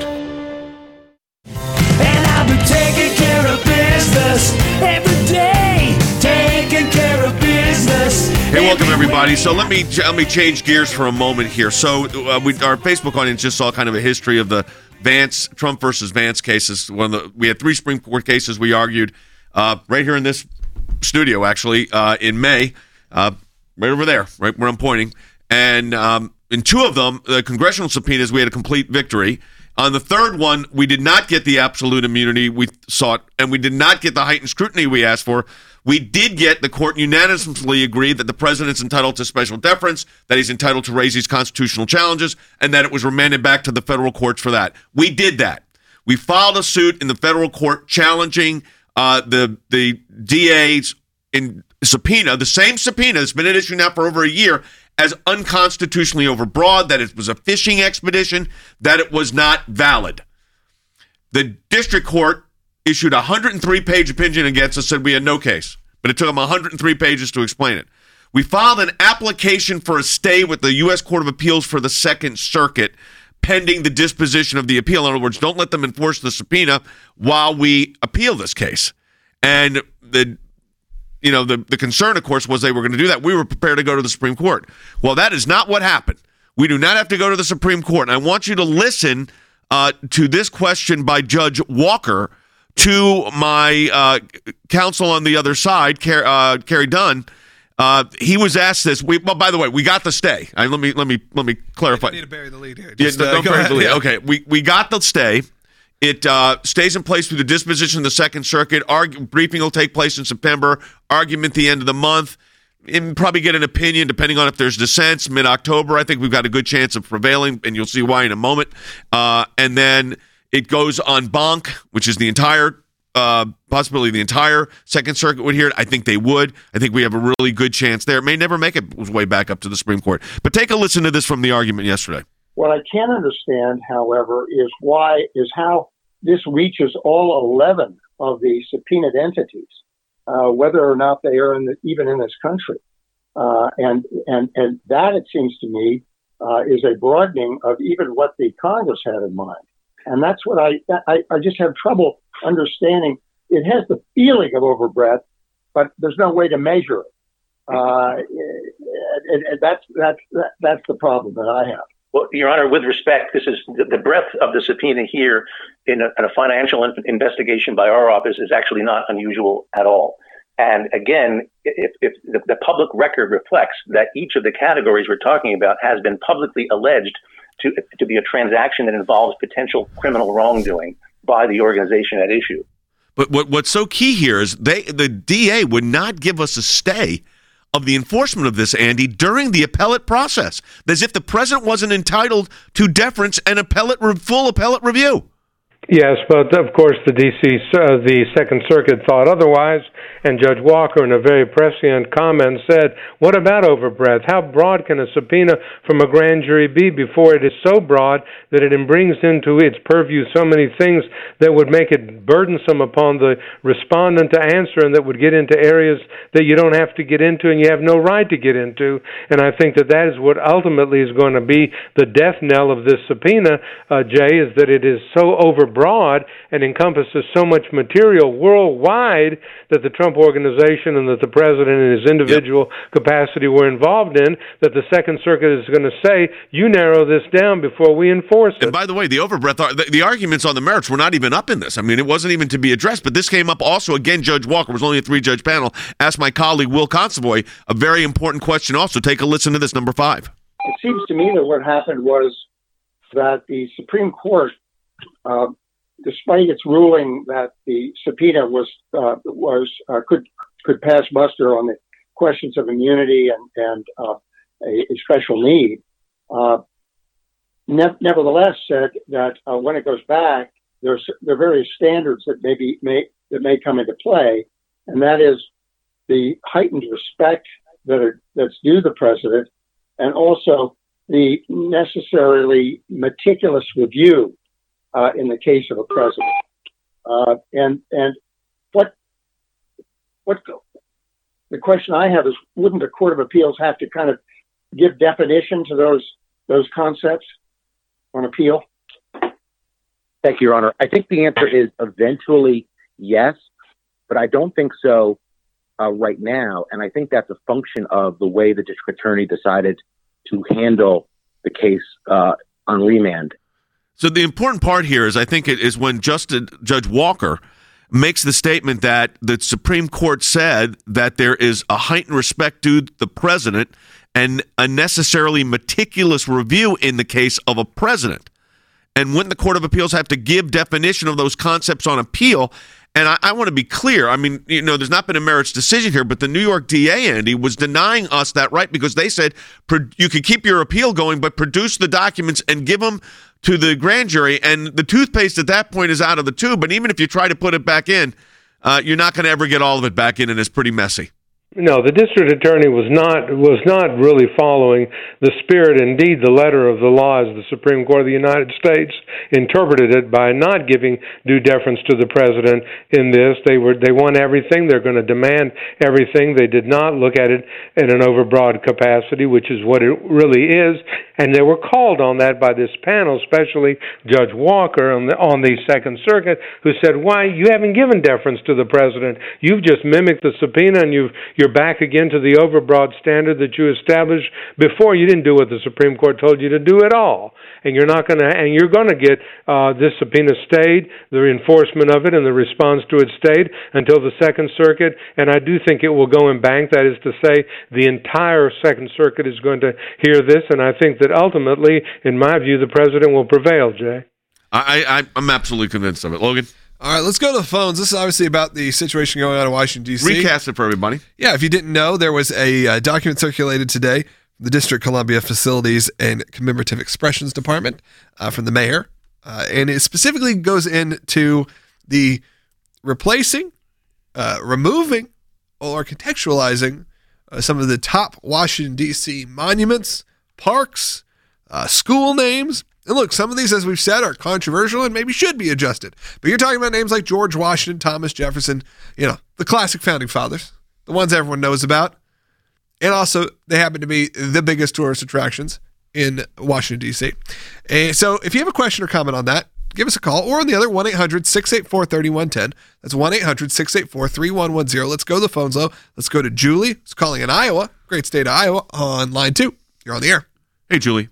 Speaker 8: And I've been taking care of business every day. Taking care of business.
Speaker 1: Hey, welcome everybody. So let me let me change gears for a moment here. So uh, we, our Facebook audience just saw kind of a history of the Vance Trump versus Vance cases. One of the, we had three Supreme Court cases we argued uh, right here in this studio, actually, uh, in May, uh, right over there, right where I'm pointing. And um, in two of them, the congressional subpoenas, we had a complete victory. On the third one, we did not get the absolute immunity we sought, and we did not get the heightened scrutiny we asked for. We did get the court unanimously agreed that the president's entitled to special deference, that he's entitled to raise these constitutional challenges, and that it was remanded back to the federal courts for that. We did that. We filed a suit in the federal court challenging uh, the the D A's in subpoena, the same subpoena that's been at issue now for over a year, as unconstitutionally overbroad, that it was a fishing expedition, that it was not valid. The district court issued a one hundred three page opinion against us, said we had no case, but it took them one hundred three pages to explain it. We filed an application for a stay with the U S Court of Appeals for the Second Circuit pending the disposition of the appeal. In other words, don't let them enforce the subpoena while we appeal this case. And the You know, the, the concern, of course, was they were going to do that. We were prepared to go to the Supreme Court. Well, that is not what happened. We do not have to go to the Supreme Court. And I want you to listen uh, to this question by Judge Walker to my uh, counsel on the other side, Car- uh, Carrie Dunn. Uh, he was asked this. We, well, by the way, we got the stay. I, let me let me let me clarify.
Speaker 3: You need to bury the lead here.
Speaker 1: Yeah,
Speaker 3: Just,
Speaker 1: no,
Speaker 3: uh,
Speaker 1: don't
Speaker 3: go
Speaker 1: bury
Speaker 3: ahead.
Speaker 1: the lead.
Speaker 3: Yeah.
Speaker 1: Okay, we we got the stay. It uh, stays in place through the disposition of the Second Circuit. Argu- briefing will take place in September. Argument the end of the month. And probably get an opinion depending on if there's dissents mid-October. I think we've got a good chance of prevailing, and you'll see why in a moment. Uh, and then it goes en banc, which is the entire uh, possibility the entire Second Circuit would hear it. I think they would. I think we have a really good chance there. It may never make its way back up to the Supreme Court. But take a listen to this from the argument yesterday.
Speaker 9: What I can't understand, however, is why is how this reaches all eleven of the subpoenaed entities, uh, whether or not they are in the, even in this country, uh, and and and that it seems to me uh, is a broadening of even what the Congress had in mind, and that's what I I, I just have trouble understanding. It has the feeling of overbreadth, but there's no way to measure it. Uh, and, and that's that's that, that's the problem that I have.
Speaker 10: Well, Your Honor, with respect, this is the, the breadth of the subpoena here in a, in a financial in- investigation by our office is actually not unusual at all. And again, if, if the, the public record reflects that each of the categories we're talking about has been publicly alleged to to be a transaction that involves potential criminal wrongdoing by the organization at issue.
Speaker 1: But what what's so key here is they the D A would not give us a stay of the enforcement of this, Andy, during the appellate process, as if the president wasn't entitled to deference and appellate full appellate review.
Speaker 6: Yes, but of course the D C, uh, the Second Circuit thought otherwise, and Judge Walker, in a very prescient comment, said, "What about overbreadth? How broad can a subpoena from a grand jury be before it is so broad that it brings into its purview so many things that would make it burdensome upon the respondent to answer, and that would get into areas that you don't have to get into and you have no right to get into?" And I think that that is what ultimately is going to be the death knell of this subpoena, uh, Jay, is that it is so overbroad broad and encompasses so much material worldwide that the Trump organization and that the president in his individual yep. capacity were involved in, that the Second Circuit is going to say, you narrow this down before we enforce it.
Speaker 1: And by the way, the overbreadth, the, the arguments on the merits were not even up in this. I mean, it wasn't even to be addressed, but this came up also. Again, Judge Walker was only a three-judge panel, asked my colleague Will Consovoy a very important question also. Take a listen to this, number five.
Speaker 9: It seems to me that what happened was that the Supreme Court, uh, despite its ruling that the subpoena was uh, was uh, could could pass muster on the questions of immunity and and uh, a, a special need, uh, ne- nevertheless said that uh, when it goes back, there's there are various standards that may be may that may come into play, and that is the heightened respect that are, that's due the president, and also the necessarily meticulous review Uh, in the case of a president, uh, and and what what the question I have is, wouldn't the Court of Appeals have to kind of give definition to those those concepts on appeal?
Speaker 11: Thank you, Your Honor. I think the answer is eventually yes, but I don't think so uh, right now, and I think that's a function of the way the district attorney decided to handle the case uh, on remand.
Speaker 1: So the important part here is, I think, it is when Justice Judge Walker makes the statement that the Supreme Court said that there is a heightened respect due the president and a necessarily meticulous review in the case of a president. And when the Court of Appeals have to give definition of those concepts on appeal, and I, I want to be clear, I mean, you know, there's not been a merits decision here, but the New York D A, Andy, was denying us that right because they said you could keep your appeal going, but produce the documents and give them to the grand jury, and the toothpaste at that point is out of the tube. And even if you try to put it back in, uh, you're not going to ever get all of it back in, and it's pretty messy.
Speaker 6: No, the district attorney was not was not really following the spirit, indeed the letter of the law as the Supreme Court of the United States interpreted it, by not giving due deference to the president in this. They were they want everything. They're going to demand everything. They did not look at it in an overbroad capacity, which is what it really is. And they were called on that by this panel, especially Judge Walker on the, on the Second Circuit, who said, why, you haven't given deference to the president. You've just mimicked the subpoena, and you've, you're back again to the overbroad standard that you established before. You didn't do what the Supreme Court told you to do at all. And you're not going to, and you're going to get uh, this subpoena stayed, the enforcement of it and the response to it stayed until the Second Circuit, and I do think it will go in bank. That is to say, the entire Second Circuit is going to hear this, and I think that ultimately, in my view, the president will prevail, Jay.
Speaker 1: I, I, I'm absolutely convinced of it. Logan?
Speaker 3: All right, let's go to the phones. This is obviously about the situation going on in Washington, D C
Speaker 1: Recast it for everybody.
Speaker 3: Yeah, if you didn't know, there was a uh, document circulated today from the District of Columbia Facilities and Commemorative Expressions Department uh, from the mayor, uh, and it specifically goes into the replacing, uh, removing, or contextualizing uh, some of the top Washington, D C monuments, parks, uh, school names. And look, some of these, as we've said, are controversial and maybe should be adjusted. But you're talking about names like George Washington, Thomas Jefferson, you know, the classic founding fathers, the ones everyone knows about. And also, they happen to be the biggest tourist attractions in Washington, D C. And so if you have a question or comment on that, give us a call, or on the other, one eight hundred six eight four three one one zero. That's one eight hundred six eight four three one one zero. Let's go to the phones, though. Let's go to Julie, who's calling in Iowa. Great state of Iowa, on line two. You're on the air. Hey, Julie.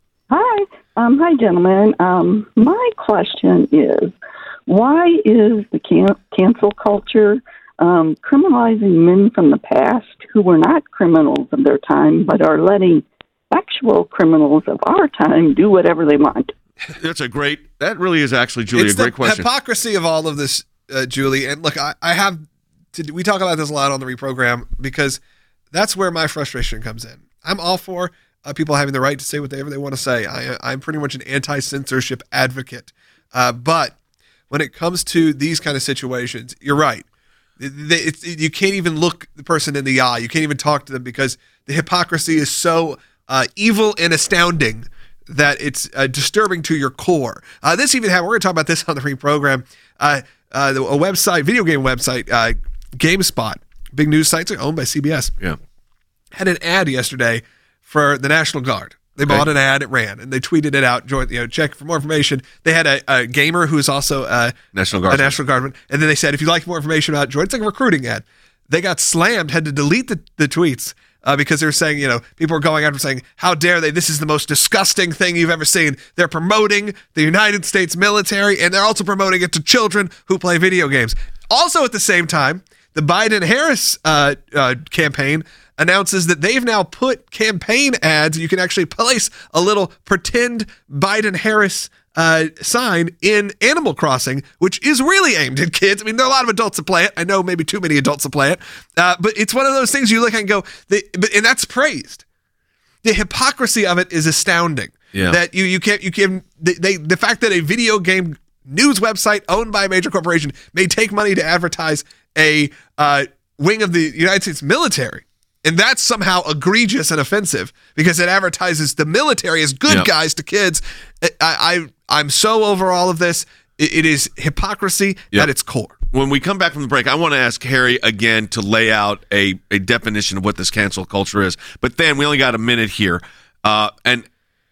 Speaker 12: Hi. Um, hi, gentlemen. Um, my question is, why is the can- cancel culture um, criminalizing men from the past who were not criminals of their time, but are letting actual criminals of our time do whatever they want?
Speaker 1: That's a great, that really is actually, Julie,
Speaker 3: it's
Speaker 1: a great
Speaker 3: the
Speaker 1: question.
Speaker 3: Hypocrisy of all of this, uh, Julie. And look, I, I have, to, we talk about this a lot on the reprogram because that's where my frustration comes in. I'm all for uh, people having the right to say whatever they want to say. I, I'm pretty much an anti-censorship advocate. Uh, but when it comes to these kind of situations, you're right. It's, it, you can't even look the person in the eye. You can't even talk to them because the hypocrisy is so uh, evil and astounding that it's uh, disturbing to your core. Uh, this even happened, we're going to talk about this on the reprogram, uh, uh, a website, video game website, uh, GameSpot, big news sites are owned by C B S.
Speaker 1: Yeah.
Speaker 3: Had an ad yesterday for the National Guard. They
Speaker 1: Okay.
Speaker 3: bought an ad, it ran, and they tweeted it out. Join, you know, check for more information. They had a, a gamer who's also a
Speaker 1: National
Speaker 3: a
Speaker 1: Guard.
Speaker 3: National Guardman, and then they said, if you'd like more information about Join, it's like a recruiting ad. They got slammed, had to delete the, the tweets uh, because they were saying, you know, people were going after saying, how dare they? This is the most disgusting thing you've ever seen. They're promoting the United States military, and they're also promoting it to children who play video games. Also, at the same time, the Biden-Harris uh, uh, campaign announces that they've now put campaign ads. You can actually place a little pretend Biden-Harris uh, sign in Animal Crossing, which is really aimed at kids. I mean, there are a lot of adults that play it. I know maybe too many adults that play it. Uh, but it's one of those things you look at and go, they, but, and that's praised. The hypocrisy of it is astounding.
Speaker 1: Yeah.
Speaker 3: That you you can't, you can, they, they the fact that a video game news website owned by a major corporation may take money to advertise a uh, wing of the United States military. And that's somehow egregious and offensive because it advertises the military as good
Speaker 1: Yep.
Speaker 3: guys to kids. I, I, I'm so over all of this. It, it is hypocrisy
Speaker 1: Yep.
Speaker 3: at its core.
Speaker 1: When we come back from the break, I want to ask Harry again to lay out a, a definition of what this cancel culture is. But then we only got a minute here. Uh, and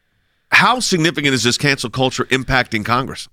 Speaker 1: how significant is this cancel culture impacting Congress?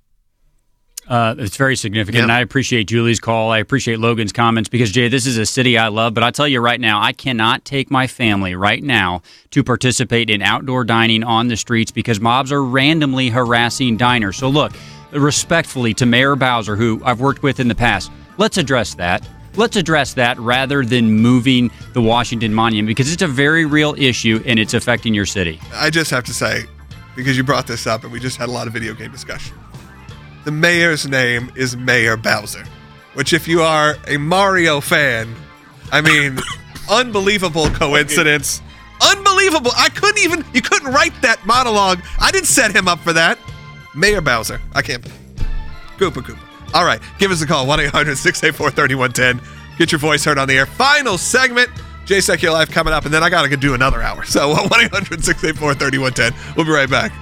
Speaker 4: Uh, it's very significant,
Speaker 1: Yeah.
Speaker 4: and I appreciate Julie's call. I appreciate Logan's comments because, Jay, this is a city I love, but I tell you right now, I cannot take my family right now to participate in outdoor dining on the streets because mobs are randomly harassing diners. So, look, respectfully to Mayor Bowser, who I've worked with in the past, let's address that. Let's address that rather than moving the Washington Monument because it's a very real issue and it's affecting your city.
Speaker 3: I just have to say, because you brought this up and we just had a lot of video game discussion, the mayor's name is Mayor Bowser, which if you are a Mario fan, I mean, unbelievable coincidence. Unbelievable. I couldn't even, you couldn't write that monologue. I didn't set him up for that. Mayor Bowser. I can't believe it. Koopa Koopa. All right, give us a call, one eight hundred six eight four three one one zero. Get your voice heard on the air. Final segment, Jay Secular Live coming up, and then I got to do another hour. So one eight hundred six eight four three one one zero. We'll be right back.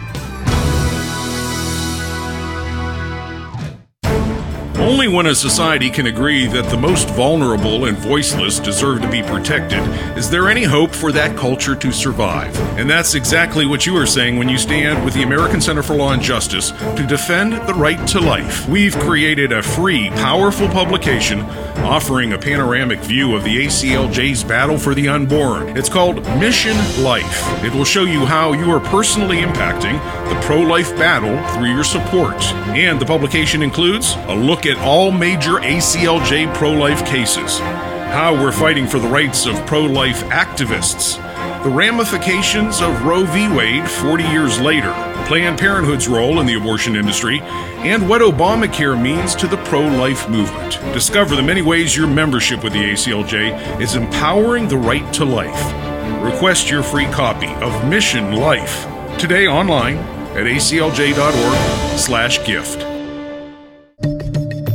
Speaker 5: Only when a society can agree that the most vulnerable and voiceless deserve to be protected is there any hope for that culture to survive. And that's exactly what you are saying when you stand with the American Center for Law and Justice to defend the right to life. We've created a free, powerful publication offering a panoramic view of the A C L J's battle for the unborn. It's called Mission Life. It will show you how you are personally impacting the pro-life battle through your support. And the publication includes a look at all major A C L J pro-life cases, how we're fighting for the rights of pro-life activists, the ramifications of Roe v. Wade forty years later, Planned Parenthood's role in the abortion industry, and what Obamacare means to the pro-life movement. Discover the many ways your membership with the A C L J is empowering the right to life. Request your free copy of Mission Life today online at A C L J dot org slash gift.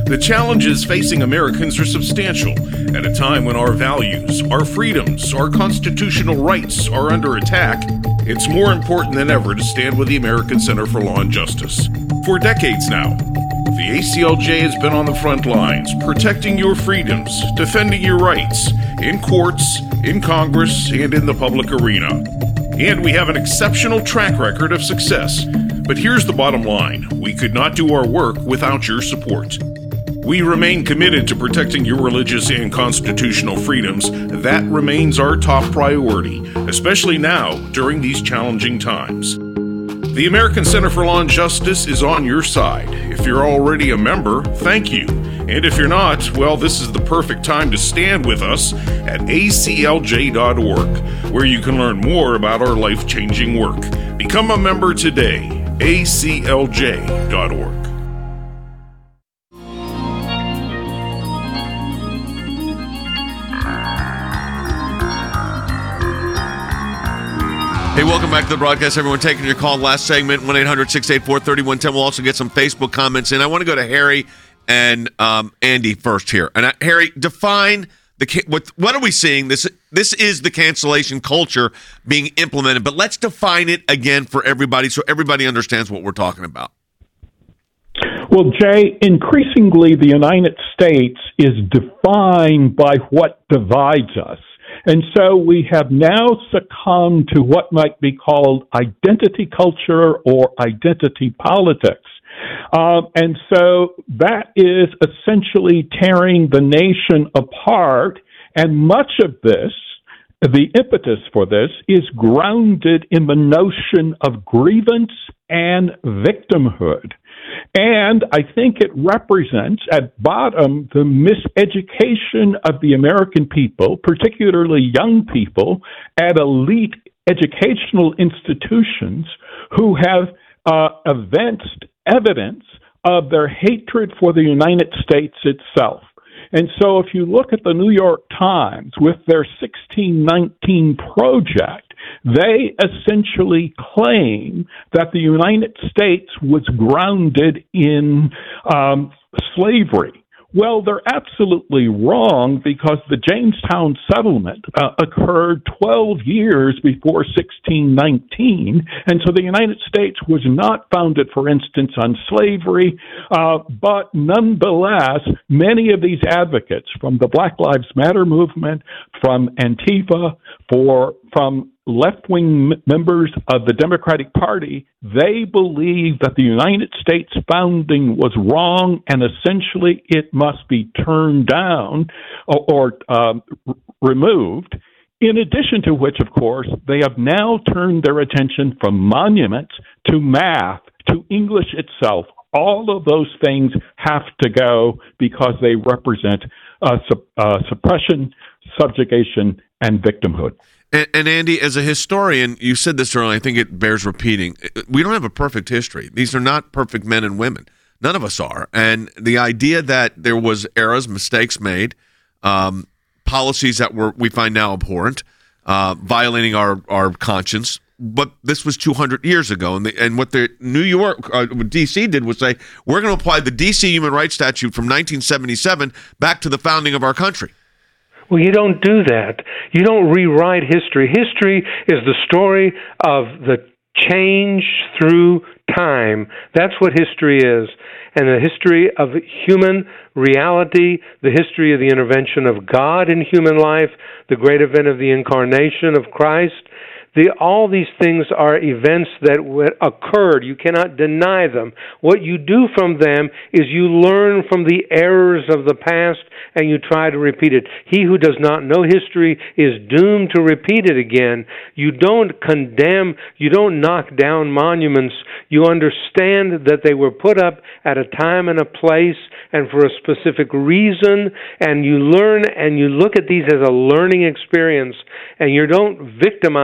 Speaker 5: The challenges facing Americans are substantial at a time when our values, our freedoms, our constitutional rights are under attack. It's more important than ever to stand with the American Center for Law and Justice. For decades now, the A C L J has been on the front lines, protecting your freedoms, defending your rights, in courts, in Congress, and in the public arena. And we have an exceptional track record of success. But here's the bottom line. We could not do our work without your support. We remain committed to protecting your religious and constitutional freedoms. That remains our top priority, especially now during these challenging times. The American Center for Law and Justice is on your side. If you're already a member, thank you. And if you're not, well, this is the perfect time to stand with us at A C L J dot org, where you can learn more about our life-changing work. Become a member today, A C L J dot org.
Speaker 1: Hey, welcome back to the broadcast, everyone. Taking your call last segment, one eight hundred six eight four three one one zero. We'll also get some Facebook comments in. I want to go to Harry and um, Andy first here. And uh, Harry, define the what what are we seeing? This this is the cancellation culture being implemented, but let's define it again for everybody so everybody understands what we're talking about.
Speaker 7: Well, Jay, increasingly the United States is defined by what divides us. And so we have now succumbed to what might be called identity culture or identity politics. Um, and so that is essentially tearing the nation apart. And much of this, the impetus for this, is grounded in the notion of grievance and victimhood. And I think it represents, at bottom, the miseducation of the American people, particularly young people, at elite educational institutions who have uh, evinced evidence of their hatred for the United States itself. And so if you look at the New York Times with their sixteen nineteen project, they essentially claim that the United States was grounded in um, slavery. Well, they're absolutely wrong because the Jamestown settlement uh, occurred twelve years before sixteen nineteen, and so the United States was not founded, for instance, on slavery, uh, but nonetheless, many of these advocates from the Black Lives Matter movement, from Antifa, for from left-wing m- members of the Democratic Party, they believe that the United States founding was wrong and essentially it must be turned down or, or um, r- removed. In addition to which, of course, they have now turned their attention from monuments to math, to English itself. All of those things have to go because they represent uh, su- uh, suppression, subjugation, and victimhood.
Speaker 1: And, and Andy, as a historian, you said this earlier, I think it bears repeating. We don't have a perfect history. These are not perfect men and women. None of us are. And the idea that there was errors, mistakes made, um, policies that were we find now abhorrent, uh, violating our, our conscience, but this was two hundred years ago. And, the, and what the New York, uh, what D C did was say, we're going to apply the D C Human Rights Statute from nineteen seventy-seven back to the founding of our country.
Speaker 6: Well, you don't do that. You don't rewrite history. History is the story of the change through time. That's what history is. And the history of human reality, the history of the intervention of God in human life, the great event of the incarnation of Christ, The, all these things are events that w- occurred. You cannot deny them. What you do from them is you learn from the errors of the past and you try to repeat it. He who does not know history is doomed to repeat it again. You don't condemn, you don't knock down monuments. You understand that they were put up at a time and a place and for a specific reason, and you learn and you look at these as a learning experience, and you don't victimize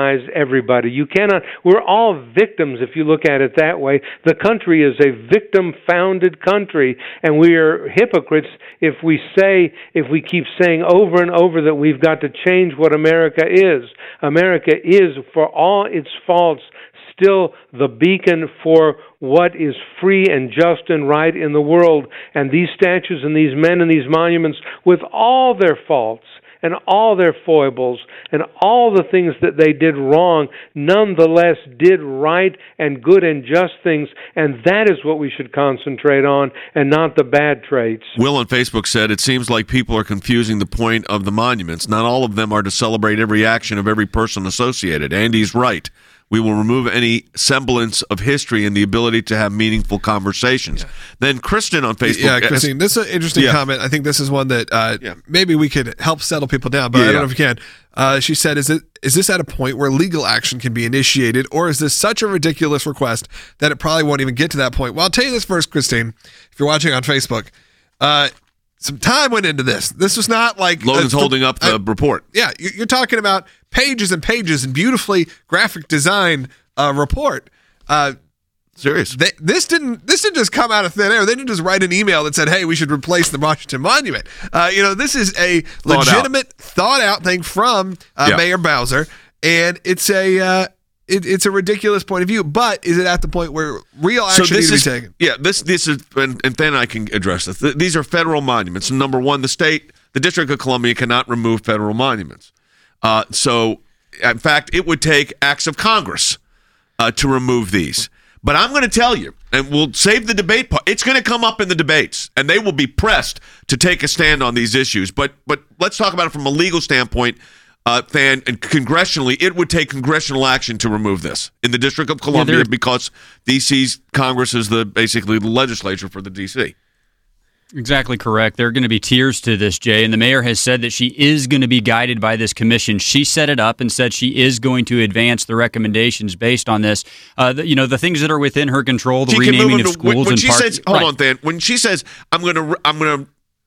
Speaker 6: everybody. You cannot, we're all victims if you look at it that way. The country is a victim-founded country, and we are hypocrites if we say, if we keep saying over and over that we've got to change what America is. America is, for all its faults, still the beacon for what is free and just and right in the world. And these statues and these men and these monuments, with all their faults and all their foibles and all the things that they did wrong, nonetheless did right and good and just things. And that is what we should concentrate on, and not the bad traits.
Speaker 1: Will on Facebook said, it seems like people are confusing the point of the monuments. Not all of them are to celebrate every action of every person associated. Andy's right. We will remove any semblance of history and the ability to have meaningful conversations. Yeah. Then Kristen on Facebook.
Speaker 3: Yeah, Christine, this is an interesting yeah. comment. I think this is one that uh, yeah. maybe we could help settle people down, but yeah, I don't yeah. know if you can. Uh, she said, is it is this at a point where legal action can be initiated, or is this such a ridiculous request that it probably won't even get to that point? Well, I'll tell you this first, Christine, if you're watching on Facebook. Uh, some time went into this. This was not like...
Speaker 1: Logan's
Speaker 3: uh,
Speaker 1: holding up the
Speaker 3: uh,
Speaker 1: report.
Speaker 3: Yeah, you're talking about pages and pages and beautifully graphic design uh, report. Uh,
Speaker 1: Serious.
Speaker 3: They, this didn't This didn't just come out of thin air. They didn't just write an email that said, hey, we should replace the Washington Monument. Uh, you know, this is a
Speaker 1: thought
Speaker 3: legitimate,
Speaker 1: out.
Speaker 3: thought-out thing from uh, yeah. Mayor Bowser, and it's a... Uh, It, it's a ridiculous point of view, but is it at the point where real action
Speaker 1: so this
Speaker 3: needs
Speaker 1: is,
Speaker 3: to be taken?
Speaker 1: Yeah, this this is, and, and then I can address this. These are federal monuments. Number one, the state, the District of Columbia cannot remove federal monuments. Uh, so, in fact, it would take acts of Congress uh, to remove these. But I'm going to tell you, and we'll save the debate part. It's going to come up in the debates, and they will be pressed to take a stand on these issues. But but let's talk about it from a legal standpoint. Uh, Than, and congressionally, it would take congressional action to remove this in the District of Columbia yeah, because D C's Congress is the basically the legislature for the D C.
Speaker 4: Exactly correct. There are going to be tiers to this, Jay, and the mayor has said that she is going to be guided by this commission. She set it up and said she is going to advance the recommendations based on this. Uh, the, you know, the things that are within her control, the
Speaker 1: she
Speaker 4: renaming of
Speaker 1: to,
Speaker 4: schools
Speaker 1: when, when
Speaker 4: and
Speaker 1: she
Speaker 4: parks.
Speaker 1: Says, hold
Speaker 4: right.
Speaker 1: on, Than. When she says, I'm going to, I'm going to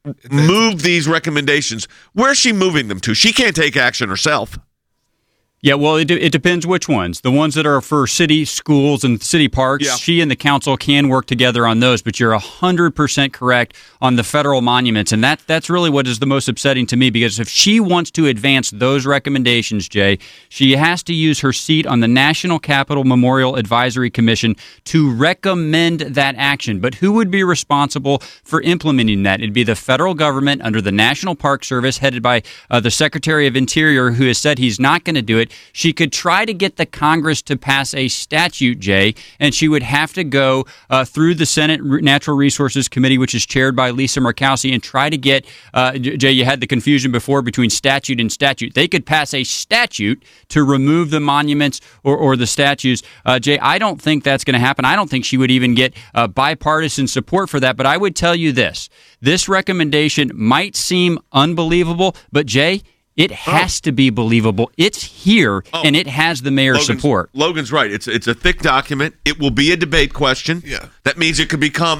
Speaker 1: move these recommendations, where's she moving them to? She can't take action herself.
Speaker 4: Yeah, well, it, it depends which ones. The ones that are for city schools and city parks, yeah. she and the council can work together on those, but you're one hundred percent correct on the federal monuments, and that that's really what is the most upsetting to me, because if she wants to advance those recommendations, Jay, she has to use her seat on the National Capital Memorial Advisory Commission to recommend that action. But who would be responsible for implementing that? It'd be the federal government under the National Park Service, headed by uh, the Secretary of Interior, who has said he's not going to do it. She could try to get the Congress to pass a statute, Jay, and she would have to go uh, through the Senate Natural Resources Committee, which is chaired by Lisa Murkowski, and try to get, uh, Jay, you had the confusion before between statute and statute. They could pass a statute to remove the monuments or, or the statues. Uh, Jay, I don't think that's going to happen. I don't think she would even get uh, bipartisan support for that, but I would tell you this. This recommendation might seem unbelievable, but Jay, it has oh. to be believable. It's here, oh. and it has the mayor's
Speaker 1: Logan's,
Speaker 4: support.
Speaker 1: Logan's right. It's it's a thick document. It will be a debate question.
Speaker 3: Yeah.
Speaker 1: That means it could become,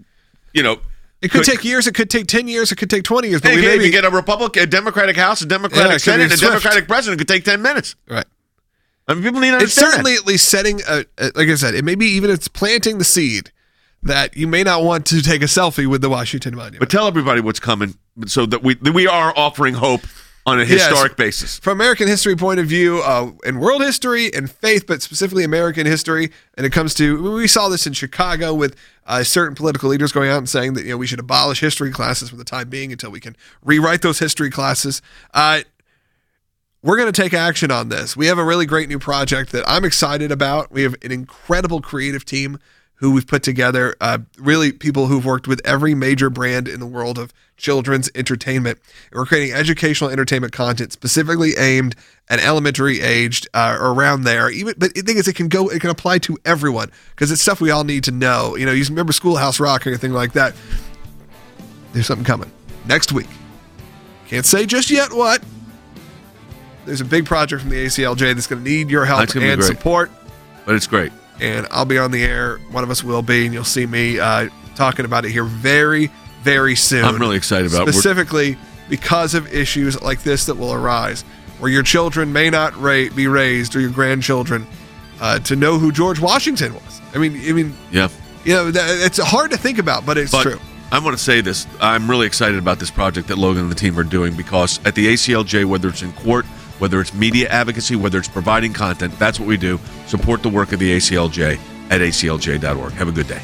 Speaker 1: you know...
Speaker 3: It could, could take years. It could take ten years. It could take twenty years. But
Speaker 1: hey,
Speaker 3: we
Speaker 1: maybe
Speaker 3: maybe
Speaker 1: get a Republican, a Democratic House, a Democratic
Speaker 3: yeah,
Speaker 1: Senate, a
Speaker 3: swift.
Speaker 1: Democratic president. It could take ten minutes.
Speaker 3: Right.
Speaker 1: I mean, people need to
Speaker 3: It's
Speaker 1: understand
Speaker 3: certainly
Speaker 1: that.
Speaker 3: at least setting, a, a, like I said, it may be even it's planting the seed that you may not want to take a selfie with the Washington Monument.
Speaker 1: But tell everybody what's coming so that we that we are offering hope on a historic yes. basis.
Speaker 3: From American history point of view, uh, in world history and faith, but specifically American history, and it comes to, we saw this in Chicago with uh, certain political leaders going out and saying that, you know, we should abolish history classes for the time being until we can rewrite those history classes. Uh, we're going to take action on this. We have a really great new project that I'm excited about. We have an incredible creative team who we've put together, uh, really people who've worked with every major brand in the world of children's entertainment. And we're creating educational entertainment content specifically aimed at elementary aged uh, or around there. Even, but the thing is, it can go, it can apply to everyone because it's stuff we all need to know. You know, you remember Schoolhouse Rock or anything like that. There's something coming next week. Can't say just yet what. There's a big project from the A C L J that's going to need your help and support.
Speaker 1: But it's great.
Speaker 3: And I'll be on the air. One of us will be, and you'll see me uh, talking about it here very, very soon.
Speaker 1: I'm really excited about it.
Speaker 3: Specifically because of issues like this that will arise. or your children may not ra- be raised, or your grandchildren, uh, to know who George Washington was. I mean, I mean,
Speaker 1: yeah,
Speaker 3: you know, that, it's hard to think about, but it's
Speaker 1: but
Speaker 3: true.
Speaker 1: I want to say this. I'm really excited about this project that Logan and the team are doing, because at the A C L J, whether it's in court, whether it's media advocacy, whether it's providing content, that's what we do. Support the work of the A C L J at A C L J dot org. Have a good day.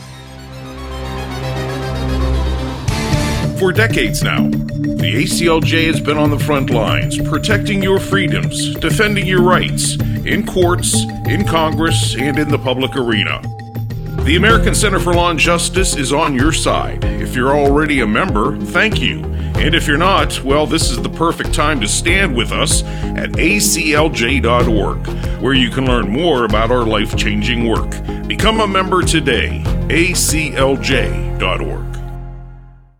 Speaker 5: For decades now, the A C L J has been on the front lines, protecting your freedoms, defending your rights, in courts, in Congress, and in the public arena. The American Center for Law and Justice is on your side. If you're already a member, thank you. And if you're not, well, this is the perfect time to stand with us at A C L J dot org, where you can learn more about our life-changing work. Become a member today, A C L J dot org.